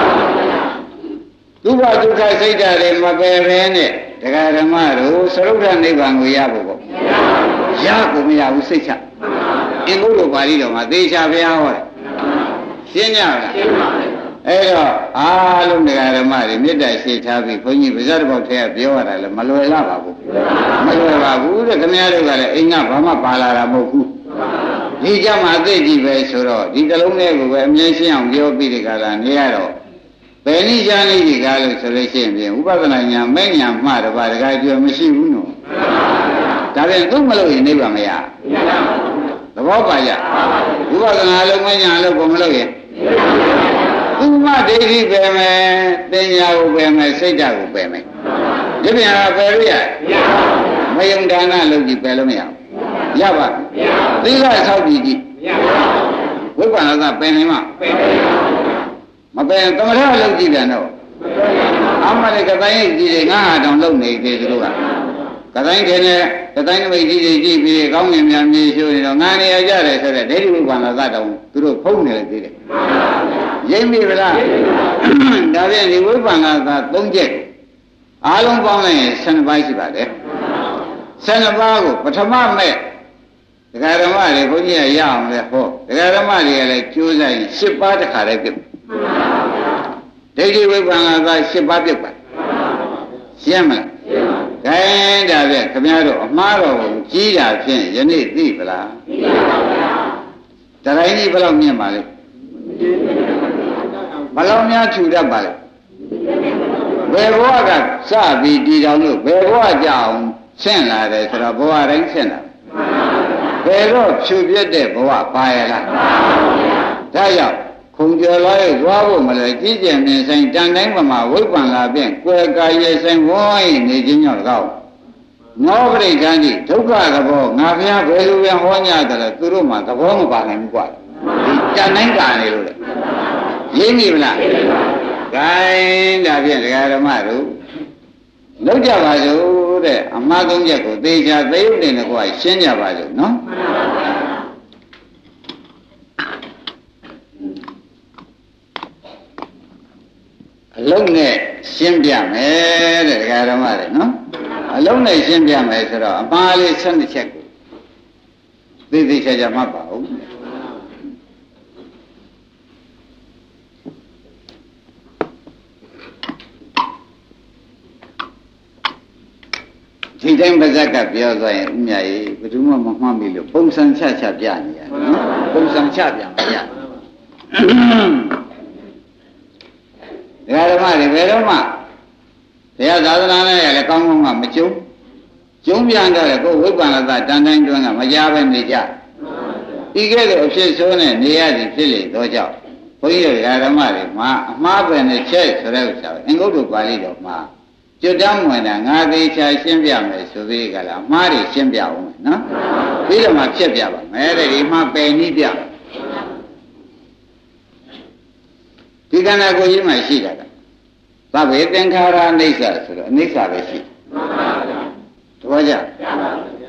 ဒုက္ခဒုက္ခစိတ်ဓာတ်တွေမပယ်ပဲနဲ့တရားဓမ္မတို့သရုပ်ဓနိဗ္ဗာန်ကိုရဖို့ပေါ့ရကိုမရဘူးစိတ်ချအင်္ဂုတ္တပါဠိတော်မှာသေချာဘုရားဟောတယ်ရှင်းကြလားအဲ့တော့အားလုံးတရားဓမ္မတွေမေတ္တာရှိထားပြီးဘုန်းကြီးဗဇတ်တော်ထဲကပြောရတာလည်းမလွယ်လာပါဘူးမလွယ်ပါဘူးတဲ့ခင်ဗျားတို့ကလည်းအိမ်ကဘာမှပါလာတာမဟုတ်ဘူးဒီကြမှာအသိကြည့်ပဲဆိုတော့ဒီတလုံးလေးကိုပဲအမြဲရှင်းအောင်ပြောပြီးဒီကလာနေရတော့ဘယ်နည်းရှားနည်းဒီကားလို့ဆိုလို့ရှိရင်ဥပဒနာညာမဲ့ညာမှတပါးတကားပြောမရှိဘူးနော်ဒါပြန်သူ့မလို့ရင်နိဗ္ဗာန်မရသဘောပါကြဥပဒနာလုံးမဲ့ညာလုံးကိုမလို့ရင်ဥမဒိဋ္ဌိပဲမယ်တင်ညာကိုပဲမယ်စိတ်ဓာတ်ကိုပဲမယ်ဒီပြန်ပယ်လို့ရမယုံဒါနလုပ်ကြည့်ပယ်လို့မရရပါသီလဆောက်ကြည့်ကြည့်ဝိပဿနာကပယ်နိုင်မှာမပယ်သမထလုပ်ကြည့်တယ်တော့အမှန်တကယ်တိုင်းကြည့်တယ်ငါဟာတောင်လုပ်နေသေးတယ်သူတို့ကတိုင်းထင်းနဲ့တိုင်းနမိတ်ကြည့်ကြည့်ကြည့်ပြီးကောင်းငင်များမြေရှိုးနေတော့ငါနေရကြတယ်ဆိုတဲ့ဒိဋ္ဌိဝိပဿနာကတောင်သူတို့ဖုံးနေတယ်သေးတယ်ရိပ်မိဗလားဒါပြန်ဒီဝိပဿနာကသုံးချက်အားလုံးပေါင်းလိုက်ရင်ဆယ်နှစ်ပါးရှိပါတယ်ဆယ်နှစ်ပါးကိုပထမမဲ့ဒကာဓမ္မတွေဘုန်းကြီးကရအောင်လဲဟောဒကာဓမ္မတွေကလည်းကြိုးစားရင်ရှစ်ပါးတစ်ခါတည်းပြတ်ဒိဋ္ဌိဝိပဿနာကရှစ်ပါးပြတ်ပါရှင်းမလားခိုင်းဒါဖြင့်ခင်ဗျားတို့အမှားတော်ကိုကြီးတာဖြင့်ယနေ့သိပလားသိပါပါဗျာတတိုင်းကြီးဘယ်လောက်မြင့်ပါလဲဘယ်လောက်များထူတတ်ပါလဲဘယ်ဘဝကစပြီးတည်တော်လို့ဘယ်ဘဝကြအောင်ဆင့်လာတယ်ဆိုတော့ဘဝတိုင်းဆင့်လာဘယ်တော့ဖြူပြတ်တဲ့ဘဝပါရလားဒါကြောင့်ခုံကျော်လာရဲ့သွားဖို့မလဲကြီးကျယ်မြင်ဆိုင်တန်တိုင်းမှာဝိပ္ပန္လာဖြင့်ကွယ်ကာရဲ့ဆိုင်ဝိုင်းနေခြင်းကြောင့်ကောက်နောပရိက္ခဏိဒုက္ခသဘောငါဘုရားဘယ်လိုပဲဟောညတယ်လဲသူတို့မှသဘောမပါနိုင်ဘူးကွာဒီတန်တိုင်းကာနေလို့လေရင်းမိမလားခိုင်းဒါဖြင့်ဒကာဓမ္မတို့လောက်ကြပါစို့တဲ့အမှားသုံးချက်ကိုသေချာသိရုပ်တင်တဲ့ကွာရှင်းကြပါစို့နော်အလုံးနဲ့ရှင်းပြမယ်တဲ့ဒကာဓမ္မတွေနော်အလုံးနဲ့ရှင်းပြမယ်ဆိုတော့အမှားလေးဆက်နှစ်ချက်ကိုသိသိချာချာမှတ်ပါဦးဒီတိုင်းပါဇက်ကပြောသွားရင်ဥမြရေးဘယ်သူမှမမှတ်မိလို့ပုံစံချချပြနေရတယ်နော်ပုံစံချပြန်မရဒကာဓမ္မတွေဘယ်တော့မှတရားသာသနာနဲ့လည်းကောင်းကောင်းမှမကျုံကျုံပြန်တော့လေကိုယ်ဝိပ္ပန္နသတန်တိုင်းတွန်းကမကြားပဲနေကြဒီကဲ့သို့အဖြစ်ဆိုးနဲ့နေရသည်ဖြစ်လေတော့ကြောင့်ဘုန်းကြီးတို့ဒကာဓမ္မတွေမှာအမှားပဲနဲ့ချက်ဆိုတဲ့ဥစ္စာပဲအင်္ဂုတ္တပါဠိတော်မှာကျွတ်တမ်းဝင်တာငါသေးချာရှင်းပြမယ်ဆိုပြီးကလားအမှားတွေရှင်းပြအောင်မယ်နော်ပြီးတော့မှဖြစ်ပြပါမယ်တဲ့ဒီမှာပယ်နည်းပြဒီကံကိုကြီးမှရှိတာကသဗ္ဗေသင်္ခါရအိဋ္ဌဆိုတော့အိဋ္ဌပဲရှိမှန်ပါဗျာတပည့်ကြပါပါဗျာ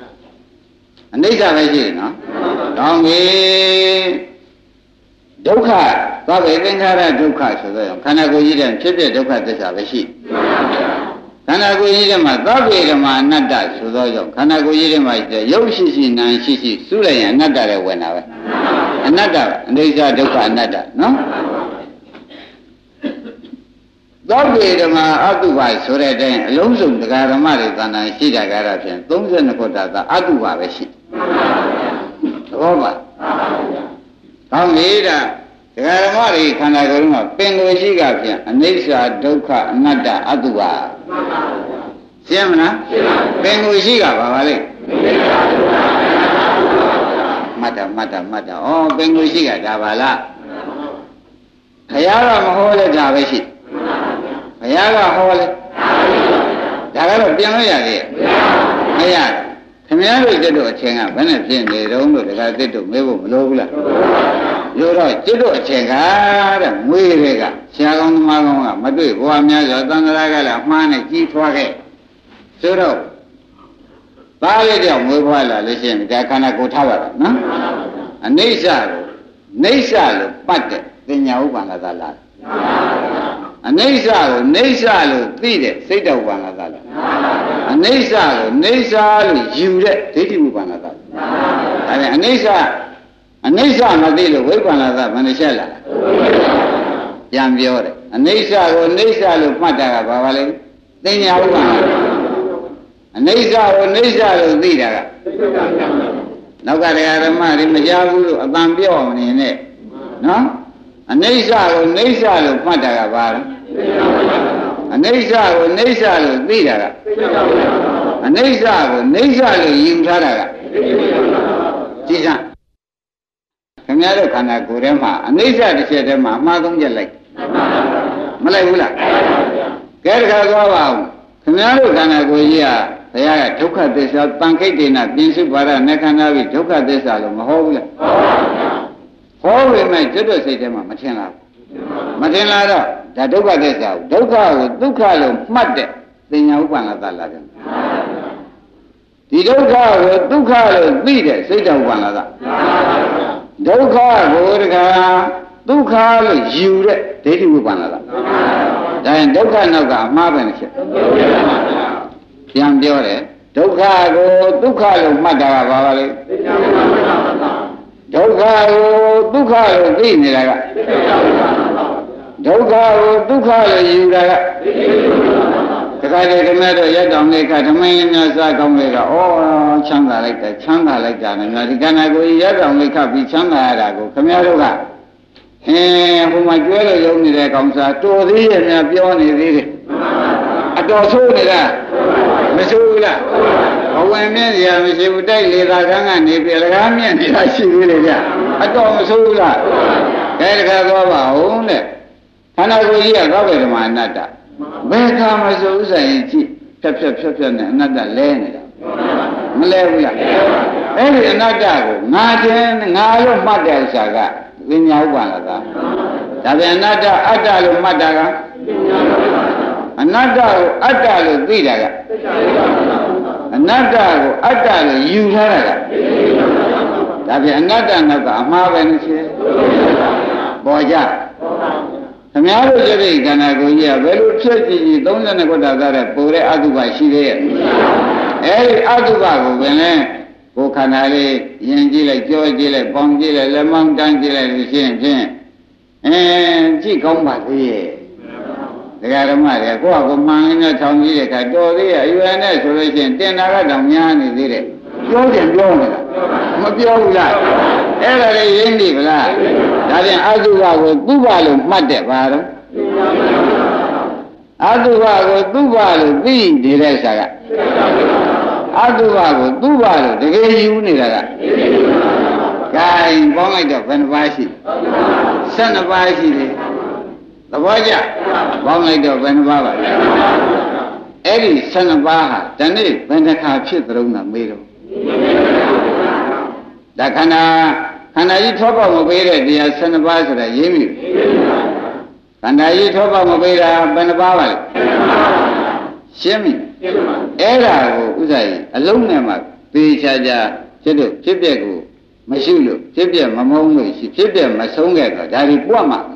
အိဋ္ဌပဲရှိတယ်နော်ကောင်းပြီဒုက္ခသောဘေသင်္ခါရဒုက္ခဆိုတော့ခန္ဓာကိုယ်ကြီးတဲ့ဖြစ်ဖြစ်ဒုက္ခသစ္စာပဲရှိခန္ဓာကိုယ်ကြီးထဲမှာသောဘေဓမ္မအနတ္တဆိုတော့ကြောင့်ခန္ဓာကိုယ်ကြီးထဲမှာရုပ်ရှိရှိနာမ်ရှိရှိစုလိုက်ရင်အနတ္တတွေဝင်တာပဲအနတ္တအနိစ္စဒုက္ခအနတ္တနော်သောဘေဓမ္မအတုပဆိုတဲ့အတိုင်းအလုံးစုံတရားဓမ္မတွေသဏ္ဍာန်ရှိတာကြတာဖြင့်သုံး၂ခုတသာအတုပပဲရှိသဘောပါကောင်းပြီဒါတရားဓမ္မတွေခန္ဓာကိုယ်လုံးကပင်ကိုယ်ရှိကဖြင့်အနိစ္စဒုက္ခအနတ္တအတုပရှင်းမလားပင်ကိုယ်ရှိကပါပါလေမတ္တမတ္တမတ္တဩပင်ကိုယ်ရှိကဒါပါလားခရကမဟောလဲဒါပဲရှိဘုရားကဟောလဲဒါကတော့ပြန်လို့ရသေးရဲ့မရခင်ဗျားတို့จิตတို့အချိန်ကဘယ်နဲ့ဖြစ်နေတုံးလို့တခါจิตတို့မေးဖို့မလိုဘူးလားလို့တော့จิตတို့အချိန်ကတဲ့မွေးတွေကဆရာကောင်းသမားကောင်းကမတွေ့ဘဝများစွာသံဃာကလည်းအမှားနဲ့ကြီးထွားခဲ့ဆိုတော့သားလေးတယောက်မွေးဖွားလာလို့ရှိရင်ဒါခန္ဓာကိုယ်ထားပါတော့နော်အနိစ္စကိုနိစ္စလို့ပတ်တဲ့ပညာဥပ္ပန္နသာလားအနိစ္စကိုနိစ္စလို့သိတဲ့စိတ်တော်ဝါငါသာလားအနိစ္စကိုနိစ္စလို့ယူတဲ့ဒိဋ္ဌိဝိပ္ပန္နသာဒါပြန်အနိစ္စအနိစ္စမသိလို့ဝိပ္ပန္နသာဘယ်နှချက်လာပြန်ပြောတယ်အနိစ္စကိုနိစ္စလို့မှတ်တာကဘာပါလဲသိညာဝိပ္ပန္နအနိစ္စကိုနိစ္စလို့သိတာကနောက်ကတရားဓမ္မတွေမကြားဘူးလို့အတန်ပြောမနေနဲ့နော်အနိစ္စကိုနိစ္စလို့မှတ်တာကဘာလဲအနိစ္စကိုနိစ္စလို့သိတာကအနိစ္စကိုနိစ္စလို့ယူထားတာကကြည်စမ်းခင်ဗျားတို့ခန္ဓာကိုယ်ထဲမှာအနိစ္စတစ်ချက်ထဲမှာအမှားသုံးချက်လိုက်မလိုက်ဘူးလားကဲတခါသွားပါဦးခင်ဗျားတို့ခန္ဓာကိုယ်ကြီးကဘုရားကဒုက္ခသစ္စာတန်ခိတ်တေနပြင်စုပါဒနေခန္ဓာပြီးဒုက္ခသစ္စာလို့မဟောဘူးလားဟောပေမဲ့ကျွတ်တို့စိတ်ထဲမှာမထင်လားမထင်လားတော့ဒါဒုက္ခသစ္စာဒုက္ခကိုဒုက္ခလို့မှတ်တဲ့သင်ညာဥပ္ပန္နသလာတယ်ဒီဒုက္ခကိုဒုက္ခလို့သိတဲ့စိတ်တော်ဥပ္ပန္နသဒုက္ခကိုတခါဒုက္ခလို့ယူတဲ့ဒိဋ္ဌိဥပ္ပန္နသဒါရင်ဒုက္ခနောက်ကအမှားပဲဖြစ်ပြန်ပြောတယ်ဒုက္ခကိုဒုက္ခလို့မှတ်တာကဘာပါလဲဒုက္ခကိုဒုက္ခလို့သိနေတာကဒုက္ခကိုဒုက္ခလို့ယူတာကတခါတည်းဓမ္မတော့ရက်တောင်လေးကဓမ္မရင်းများစားကောင်းလေးကဩချမ်းသာလိုက်တယ်ချမ်းသာလိုက်တာနဲ့ဒီကဏ္ဍကိုရက်တောင်လေးခတ်ပြီးချမ်းသာရတာကိုခမည်းတော်ကအင်းဟိုမှာကျွဲလို့ရုံနေတဲ့ကောင်စားတော်သေးရဲ့များပြောနေသေးတယ်အတော်ဆိုးနေတာမဆိုးဘူးလားအဝင်မြင့်ရမရှိဘူးတိုက်လေသာကန်းကနေပြလကားမြင့်နေတာရှိသေးတယ်ဗျအတော်မဆိုးဘူးလားခဲတခါသွားပါဦးတဲ့ခန္ဓာကိုယ်ကြီးကသောဘေဓမ္မအနတ္တဘယ်ခါမဆိုးဥဆိုင်ကြည့်ဖြတ်ဖြတ်ဖြတ်ဖြတ်နဲ့အနတ္တလဲနေတာမလဲဘူးလားအဲ့ဒီအနတ္တကိုငါချင်းငါလို့မှတ်တဲ့ဥစ္စာကပညာဥပ္ပန္နသာဒါပြန်အနတ္တအတ္တလို့မှတ်တာကအနတ္တကိုအတ္တလို့သိတာကအနတ္တကိုအတ္တလို့ယူထားတာကဒါပြန်အနတ္တနောက်ကအမှားပဲနေချေပေါ်ကြခင်ဗျားတို့ယတိခန္ဓာကိုယ်ကြီးကဘယ်လိုဖြစ်ကြည့်ကြည့်သုံး၂ခုတသာတဲ့ပိုတဲ့အတုပရှိသေးရဲ့အဲဒီအတုပကိုပင်လဲကိုယ်ခန္ဓာလေးယဉ်ကြည့်လိုက်ကြောကြည့်လိုက်ပေါင်းကြည့်လိုက်လက်မောင်းတန်းကြည့်လိုက်လို့ရှိရင်ဖြင့်အင်းကြည့်ကောင်းပါသေးရဲ့ဒကာဓမ္မတွေကိုယ့်အကိုမှန်ရင်းနဲ့ထောင်ကြည့်တဲ့အခါတော်သေးရဲ့အရွယ်နဲ့ဆိုလို့ရှိရင်တင်တာကတောင်များနေသေးတယ်ပြောတယ်ပြောနေတာမပြောဘူးလားအဲ့ဒါလေးရင်းပြီဗလားဒါပြန်အတုပကိုသူ့ဘာလို့မှတ်တယ်ပါတော့အတုပကိုသူ့ဘာလို့သိနေတဲ့ဆရာကအတုပကိုသူ့ဘာလို့တကယ်ယူနေတာကဂိုင်းပေါင်းလိုက်တော့ဘယ်နှပါးရှိဆယ်နှစ်ပါးရှိတယ်သဘောကျပေါင်းလိုက်တော့ဘယ်နှပါးပါလဲအဲ့ဒီဆယ်နှစ်ပါးဟာဒီနေ့ဘယ်နှခါဖြစ်သလုံးသာမေးတော့ဒါခန္ဓာခန္ဓာကြီးထောပေါက်မပေးတဲ့တရားဆယ်နှစ်ပါးဆိုတာရေးမိခန္ဓာကြီးထောပေါက်မပေးတာဘယ်နှပါးပါလဲရှင်းပြီအဲ့ဒါကိုဥစ္စာကြီးအလုံးနဲ့မှသေချာချာဖြစ်လို့ဖြစ်ပျက်ကိုမရှိလို့ဖြစ်ပျက်မမုန်းလို့ရှိဖြစ်ပျက်မဆုံးခဲ့တော့ဒါဒီပွတ်မှာ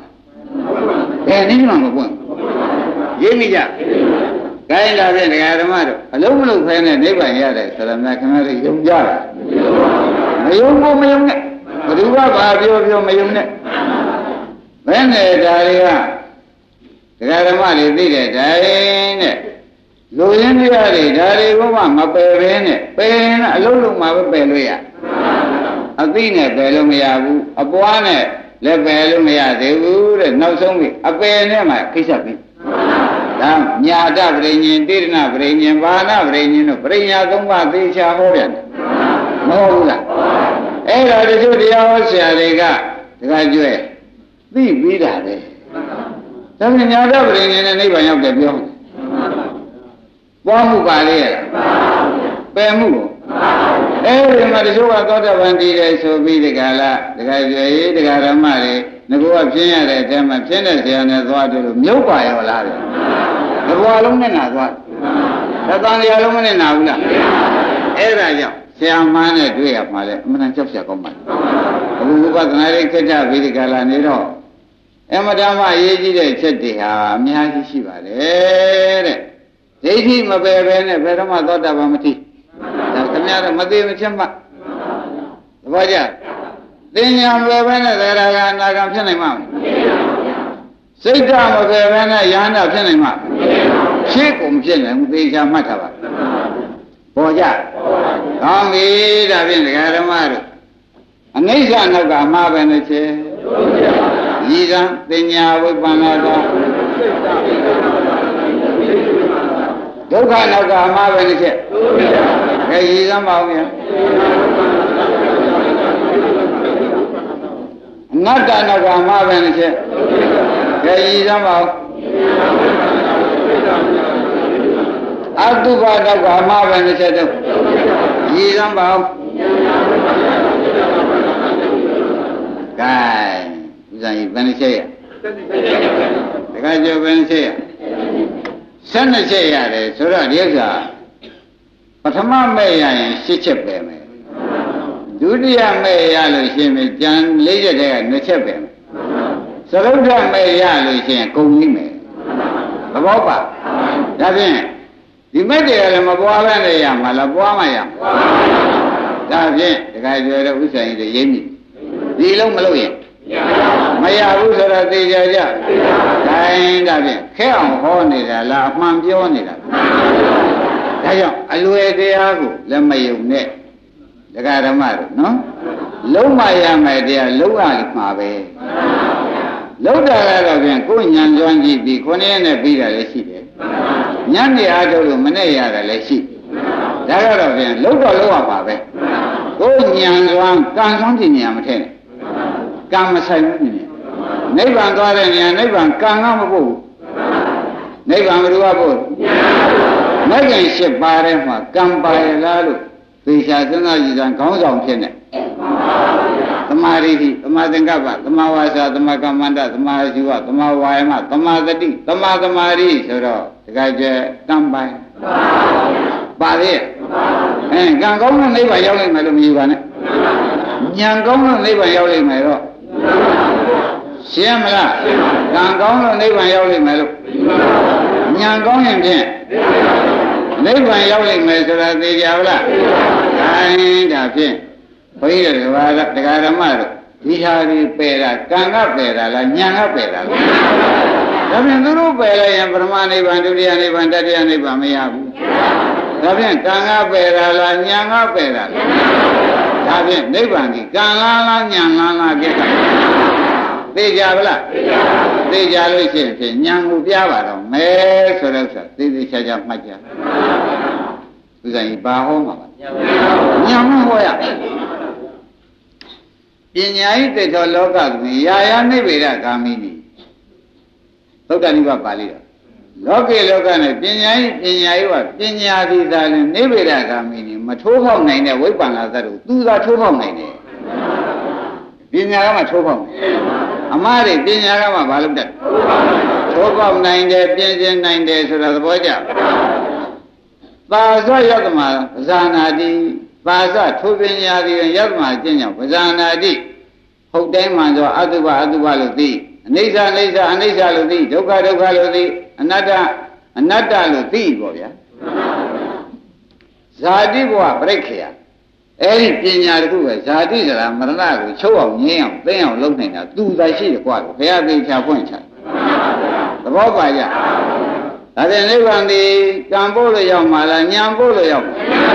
ဘယ်နည်းမှမပွင့်ရင်းမိကြခိုင်းလာတဲ့ဒကာဓမ္မတို့အလုံးမလုံးဖဲနဲ့နိဗ္ဗာန်ရတယ်ဆိုတော့များခင်ဗျားတို့ယုံကြလားမယုံဘူးမယုံနဲ့ဘယ်သူကဘာပြောပြောမယုံနဲ့ဘယ်နဲ့ဒါတွေကဒကာဓမ္မတွေသိတဲ့တိုင်းနဲ့လူရင်းတရားတွေဒါတွေကိုမှမပယ်ဘဲနဲ့ပယ်ရင်အလုံးလုံးမှပဲပယ်လို့ရအသိနဲ့ပယ်လို့မရဘူးအပွားနဲ့လည်းပယ်လို့မရသေးဘူးတဲ့နောက်ဆုံးပြီအပယ်နဲ့မှခိစ္စပြီဒါညာတပရိညင်တိရဏပရိညင်ဘာနာပရိညင်တို့ပရိညာသုံးပါးသေချာဟောပြန်တယ်မဟုတ်ဘူးလားအဲ့ဒါတချို့တရားဟောဆရာတွေကတခါကျွဲသိပြီးတာပဲဒါပေမဲ့ညာတပရိညင်နဲ့နိဗ္ဗာန်ရောက်တယ်ပြောတယ်ပွားမှုပါလေရပယ်မှုကိုအဲဒီမှာတချို့ကသောတာပန်တည်တယ်ဆိုပြီးဒီကလာဒီကကျွဲရေးဒီကဓမ္မတွေငါကပြင်းရတဲ့အထဲမှာပြင်းတဲ့ဆရာနဲ့သွားတယ်လို့မြုပ်ပါရောလားတဲ့ဒီဘဝလုံးနဲ့နာသွားတယ်တန်တရားလုံးနဲ့နာဘူးလားအဲ့ဒါကြောင့်ဆရာမန်းနဲ့တွေ့ရမှာလေအမှန်တန်ကြောက်ရကောင်းပါဘူးဘုရားကနာရိခိတ္တဗိဓိကလာနေတော့အမတမအရေးကြီးတဲ့ချက်တွေဟာအများကြီးရှိပါတယ်တဲ့ဒိဋ္ဌိမပယ်ပဲနဲ့ဘယ်တော့မှသောတာပန်မထိဒါခင်ဗျားတို့မသိမချက်မှသဘောကျသင်ညာမပယ်ပဲနဲ့သရဂါအနာဂံဖြစ်နိုင်မှာမစိတ်ဓာတ်မပယ်ပဲနဲ့ယန္တာဖြစ်နိုင်မှာရှင်းကုန်ဖြစ်နိုင်ဘူးသေချာမှတ်ထားပါပေါ်ကြကောင်းပြီဒါဖြင့်ဒကာဓမ္မတို့အနိစ္စနောက်ကမှားပဲနဲ့ချေဤကံသင်ညာဝိပန္နတာဒုက္ခနောက်ကမှားပဲနဲ့ချေခဲဤကံမအောင်များအနတ္တနောက်ကမှားပဲနဲ့ချေခဲဤကံမအောင်အတုပါနောက်ကမှားပဲနဲ့ချေတော့ဤကံမအောင်ကဲဥစ္စာကြီးဘယ်နှချက်ရတခါကျဘယ်နှချက်ရဆက်နှစ်ချက်ရတယ်ဆိုတော့ဒီဥစ္စာပထမမဲ့ရရင်ရှစ်ချက်ပဲမယ်ဒုတိယမဲ့ရလို့ရှိရင်ကျန်လေးချက်တည်းကနှစ်ချက်ပဲမယ်သရုပ်ထမဲ့ရလို့ရှိရင်ကုန်ပြီမယ်သဘောပါဒါဖြင့်ဒီမဲ့တွေကလည်းမပွားပဲနေရမှာလားပွားမှရဒါဖြင့်တခါကျတော့ဥစ္စာကြီးတွေရိမ့်မိဒီလုံးမလို့ရင်မရဘူးဆိုတော့သိကြကြတိုင်းဒါဖြင့်ခဲအောင်ဟောနေတာလားအမှန်ပြောနေတာဒါကြောင့်အလွယ်တရားကိုလည်းမယုံနဲ့ဒကာဓမ္မတို့နော်လုံးမရမယ်တရားလုံးရမှာပဲလုံးတာကတော့ဖြင့်ကိုယ်ဉာဏ်ကျွမ်းကြည့်ပြီးခုနှစ်ရက်နဲ့ပြီးတာလည်းရှိတယ်ညနေအားထုတ်လို့မနဲ့ရတာလည်းရှိဒါကတော့ဖြင့်လုံးတော့လုံးရမှာပဲကိုယ်ဉာဏ်ကျွမ်းကံကျွမ်းပညာမထည့်နဲ့ကံမဆိုင်ဘူးနေနိဗ္ဗာန်သွားတဲ့နေရာနိဗ္ဗာန်ကံကမပို့ဘူးနိဗ္ဗာန်ဘယ်လိုကပို့မဂ္ဂင်၈ပါးထဲမှာကံပါရလားလို့သေချာစဉ်းစားကြည့်တဲ့ခေါင်းဆောင်ဖြစ်နေသမာဓိတိသမာသင်္ကပ္ပသမာဝါစာသမာကမ္မန္တသမာအာជីဝသမာဝါယမသမာသတိသမာသမာဓိဆိုတော့တခါကျကံပိုင်ပါလေအဲကံကောင်းတဲ့နိဗ္ဗာန်ရောက်နိုင်မယ်လို့မယူပါနဲ့ဉာဏ်ကောင်းတဲ့နိဗ္ဗာန်ရောက်နိုင်မယ်တော့ရှင်းမလားကံကောင်းတဲ့နိဗ္ဗာန်ရောက်နိုင်မယ်လို့ဉာဏ်ကောင်းရင်ဖြင့်နိဗ္ဗာန်ရောက်နိုင်မယ်ဆိုတာသိကြပါလားအဲဒါဖြင့်ဘုန်းကြီးတို့ကတရားဓမ္မတို့ဒီဟာဒီပယ်တာကံကပယ်တာလားဉာဏ်ကပယ်တာလားဒါဖြင့်သူတို့ပယ်လိုက်ရင်ပရမနိဗ္ဗာန်ဒုတိယနိဗ္ဗာန်တတိယနိဗ္ဗာန်မရဘူးဒါဖြင့်ကံကပယ်တာလားဉာဏ်ကပယ်တာလားဒါဖြင့်နိဗ္ဗာန်ဒီကံလားလားဉာဏ်လားလားပြည့်တာသိကြပါလားသိကြလို့ရှိရင်ဖြင့်ဉာဏ်ကိုပြပါတော့မယ်ဆိုတော့ဆိုသိသိချာချာမှတ်ကြဥစ္စာကြီးဘာဟောမှာပါဉာဏ်မဟောရပညာဤတေသောလောကသမီယာယနိဗ္ဗေဒဂာမိနိသုတ္တနိဗ္ဗာန်ပါဠိတော်လောကေလောကနဲ့ပညာဤပညာဤကပညာသည်သာလည်းနိဗ္ဗေဒဂာမိနိမထိုးဖောက်နိုင်တဲ့ဝိပ္ပန္နာသတ္တုသူသာထိုးဖောက်နိုင်တယ်ပညာကမှထိုးဖောက်နိုင်အမှားတွေပညာကမှဘာလို့တတ်ထိုးဖောက်နိုင်တယ်ပြင်ကျင်နိုင်တယ်ဆိုတာသဘောကျသာဇယတ္တမပဇာနာတိပါဇထိုပညာသည်ယတ္တမကျင့်ကြောင့်ပဇာနာတိဟုတ်တိုင်းမှန်သောအတုပအတုပလို့သိအနိစ္စနိစ္စအနိစ္စလို့သိဒုက္ခဒုက္ခလို့သိအနတ္တအနတ္တလို့သိပေါ့ဗျာဇာတိဘဝပြိခေယအဲ့ဒီပညာတခုပဲဇာတိဆိုတာမရဏကိုချုပ်အောင်ငြင်းအောင်သိအောင်လုပ်နေတာသူသာရှိတယ်ကွာဘုရားသိချာဖွင့်ချာသဘောပါကြဒါပြန်နိဗ္ဗာန်ဒီကံပို့လို့ရောက်မှာလားညာပို့လို့ရောက်မှာ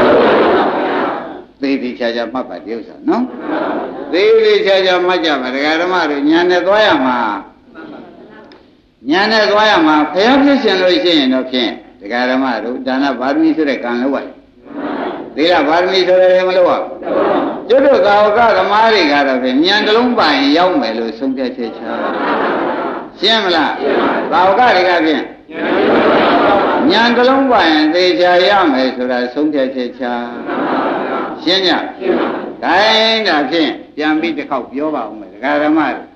သိသိချာချာမှတ်ပါဒီဥစ္စာနော်သိသိချာချာမှတ်ကြမှာဒကာဓမ္မတို့ညာနဲ့သွားရမှာညာနဲ့သွားရမှာဘုရားဖြစ်ရှင်လို့ရှိရင်တော့ဖြင့်ဒကာဓမ္မတို့ဒါနပါရမီဆိုတဲ့ကံလောက်ရတယ်သီလပါရမီဆိုတယ်မလို့ပါကျွတ်တို့သာဝကသမားတွေကတော့ဖြင့်ဉာဏ်တစ်လုံးပိုင်ရောက်မယ်လို့ဆုံးဖြတ်ချက်ချရှင်းမလားသာဝကတွေကဖြင့်ဉာဏ်တစ်လုံးပိုင်သေချာရမယ်ဆိုတာဆုံးဖြတ်ချက်ချရှင်းကြခိုင်းတာဖြင့်ပြန်ပြီးတစ်ခေါက်ပြောပါဦးမယ်ဒကာဓမ္မတွေ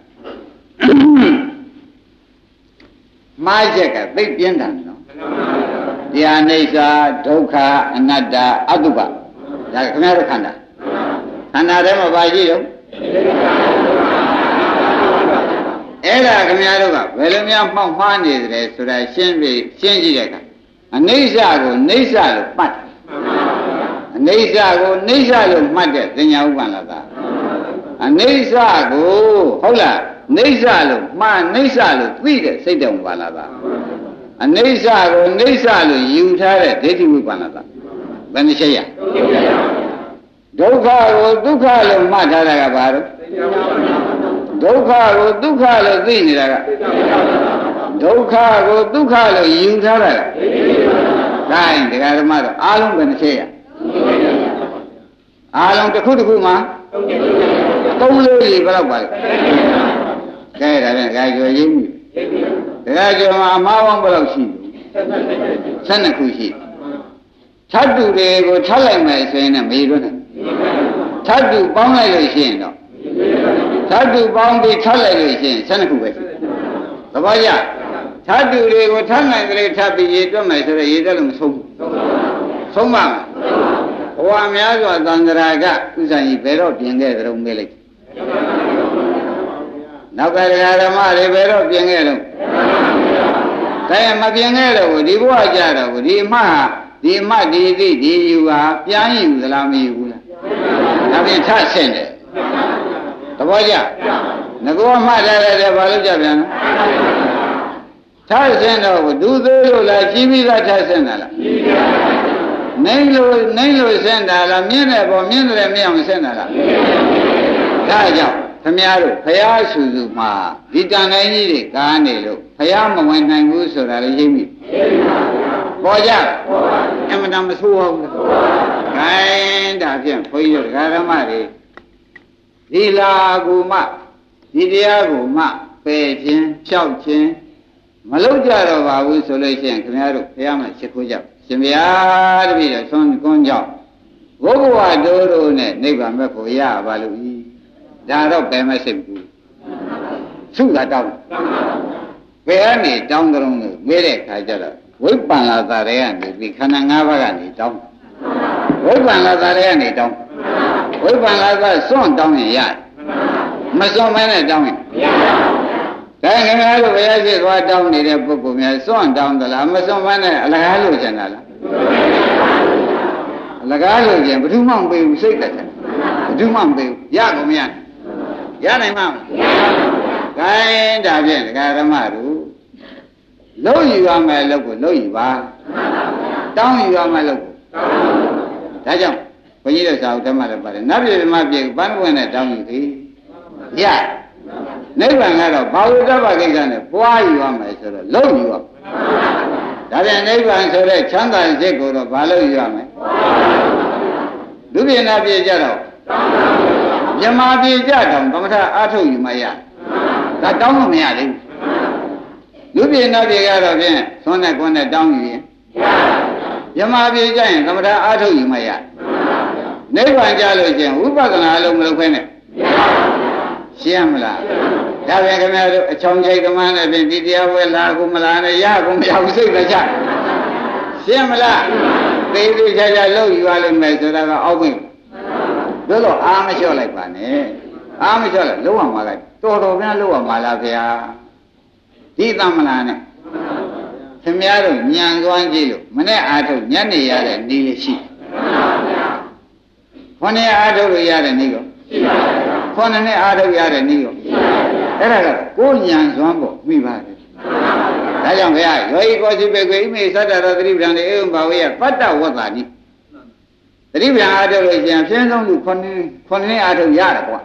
မှားချက်ကသိပြင်းတယ်နော်တရားအိဋ္ဌာဒုက္ခအနတ္တအတုပဒါခင်ဗျားတို့ခန္ဓာခန္ဓာထဲမှာပါရှိတော့အဲ့ဒါခင်ဗျားတို့ကဘယ်လိုများမှောက်မှားနေတယ်ဆိုတာရှင်းပြီးရှင်းကြည့်တဲ့အခါအနိစ္စကိုနိစ္စလို့မှတ်အနိစ္စကိုနိစ္စလို့မှတ်တဲ့သင်ညာဥပ္ပန္နတာအနိစ္စကိုဟုတ်လားနိစ္စလို့မှားနိစ္စလို့သိတဲ့စိတ်တော်ဥပ္ပန္နတာအနိစ္စကိုနိစ္စလို့ယူထားတဲ့ဒိဋ္ဌိဝိပ္ပန္နတာဘယ်နှချက်ရဒုက္ခကိုဒုက္ခလို့မှတ်ထားတာကဘာလို့ဒုက္ခကိုဒုက္ခလို့သိနေတာကဒုက္ခကိုဒုက္ခလို့ယူထားတာကဒါရင်ဒကာဓမ္မတို့အားလုံးဘယ်နှချက်ရအားလုံးတစ်ခုတစ်ခုမှာသုံးလေးကြီးဘယ်လောက်ပါလဲကဲဒါနဲ့ဒကာကျော်ရင်းပြီဒကာကျော်မှာအမှားပေါင်းဘယ်လောက်ရှိလဲဆယ်နှစ်ခုရှိထပ်တူတွေကိုထပ်လိုက်မယ်ဆိုရင်လည်းမေးလို့နဲ့ထပ်တူပေါင်းလိုက်လို့ရှိရင်တော့ထပ်တူပေါင်းပြီးထပ်လိုက်လို့ရှိရင်ဆယ်နှစ်ခုပဲရှိသဘောကျထပ်တူတွေကိုထပ်နိုင်ကြလေထပ်ပြီးရေတွက်မယ်ဆိုတော့ရေတွက်လို့မဆုံးဘူးဆုံးပါမယ်ဘဝများစွာသန္တရာကဥစ္စာကြီးဘယ်တော့ပြင်ခဲ့ကြုံမေးလိုက်နောက်ကဓမ္မတွေဘယ်တော့ပြင်ခဲ့တော့ဒါမပြင်ခဲ့တော့ဒီဘဝကြတော့ဒီအမဟာဒီအမဒီသိဒီယူဟာပြန်ယူသလားမယူဘူးလားဒါပြင်ထဆင့်တယ်သဘောကျငကောမှတ်တယ်တယ်ဘာလို့ကြပြန်လဲထဆင့်တော့ဒုသေးလို့လားကြီးပြီးသားထဆင့်တာလားနိုင်လို့နိုင်လို့ဆင့်တာလားမြင့်တယ်ပေါ့မြင့်တယ်မြင့်အောင်ဆင့်တာလားဒါကြောင့်ခမည်းတော်ဖရာစုစုမှာဒီတန်တိုင်းကြီးတွေကားနေလို့ဖရာမဝင်နိုင်ဘူးဆိုတာလည်းရိပ်မိပေါ်ကြအမှန်တမ်းမဆိုးဘူးခိုင်းဒါဖြင့်ဘုန်းကြီးတို့ဓမ္မတွေဒီလာကူမှဒီတရားကိုမှပယ်ခြင်းဖြောက်ခြင်းမလုပ်ကြတော့ပါဘူးဆိုလို့ရှိရင်ခင်ဗျားတို့ဘုရားမှာရှ िख ိုးကြရှင်ဗျာတပည့်တော်ဆွမ်းကွန်းကြောင့်ဘုဘဝတို့တို့နဲ့နိဗ္ဗာန်မဲ့ကိုရပါလို့ဤဒါတော့ပယ်မစိတ်ဘူးသုသာတောင်းဘယ်ကနေတောင်းကြုံလို့မေးတဲ့ခါကျတော့ဝိပ္ပန္နသာတွေကနေဒီခန္ဓာ၅ပါးကနေတောင်းဝိပ္ပန္နသာတွေကနေတောင်းဝိပ္ပန္နသာစွန့်တောင်းရင်ရတယ်မစွန့်မဲနဲ့တောင်းရင်မရပါဘူးဒါခင်ဗျားတို့ဘုရားရှိသွားတောင်းနေတဲ့ပုဂ္ဂိုလ်များစွန့်တောင်းသလားမစွန့်မဲနဲ့အလကားလို့ကျင်တာလားအလကားလို့ကျင်ဘယ်သူမှမပေးဘူးစိတ်သက်တယ်ဘယ်သူမှမပေးဘူးရကုန်မရရနိုင်မှာမလားခိုင်းဒါဖြင့်ဒကာဓမ္မတို့လုံးယူရမယ်လို့ကိုလုံးယူပါတောင်းယူရမယ်လို့ကိုဒါကြောင့်ဘုန်းကြီးတို့စာအုပ်ဓမ္မတွေပါတယ်နတ်ပြည်ဓမ္မပြည်ပန်းဝင်နဲ့တောင်းယူသည်ရနိဗ္ဗာန်ကတော့ဘာဝတ္တပကိစ္စနဲ့ပွားယူရမယ်ဆိုတော့လုံးယူရဒါပြန်နိဗ္ဗာန်ဆိုတဲ့ချမ်းသာစိတ်ကိုတော့ဘာလို့ယူရမလဲဒုပြည်နာပြည်ကြတော့မြမပြည်ကြတော့သမထအာထုတ်ယူမရဒါတောင်းလို့မရသေးဘူးလူပြည်နာပြည်ကတော့ဖြင့်သွန်းတဲ့ကွန်းနဲ့တောင်းယူရင်မြမပြည်ကြရင်သမထအာထုတ်ယူမရနိဗ္ဗာန်ကြလို့ချင်းဝိပဿနာအလုံးမလုပ်ခွင့်နဲ့ရှင်းမလားဒါပြန်ခင်ဗျားတို့အချောင်းချိတ်ကမန်းနဲ့ဖြင့်ဒီတရားဝဲလာကူမလားနဲ့ရကူမရဘူးစိတ်တချရှင်းမလားသိသိချာချာလုပ်ယူရလိမ့်မယ်ဆိုတာကအောက်ဝင်တို့တော့အာမလျှော့လိုက်ပါနဲ့အာမလျှော့လိုက်လုံးဝမှာလိုက်တော်တော်များလုံးဝမှာလားဗျာဒီသမလာနဲ့ခင်ဗျားတို့ညံသွားကြည့်လို့မနဲ့အားထုတ်ညနေရတဲ့နေလေးရှိခொနည်းအားထုတ်လို့ရတဲ့နေကောရှိပါဘူးခொနည်းနဲ့အားထုတ်ရတဲ့နေကောရှိပါဘူးအဲ့ဒါကကိုညံစွမ်းဖို့မိပါတယ်ဒါကြောင့်ခင်ဗျာယောဂီကောစီပေကွေဣမေသတ္တရသတိပ္ပံလေဧဝံဘာဝေယပတ္တဝတ္တာတိသတိပ္ပံအားထုတ်လို့ရှိရင်အပြင်းဆုံးလူခொနည်းခொနည်းအားထုတ်ရတယ်ကွာ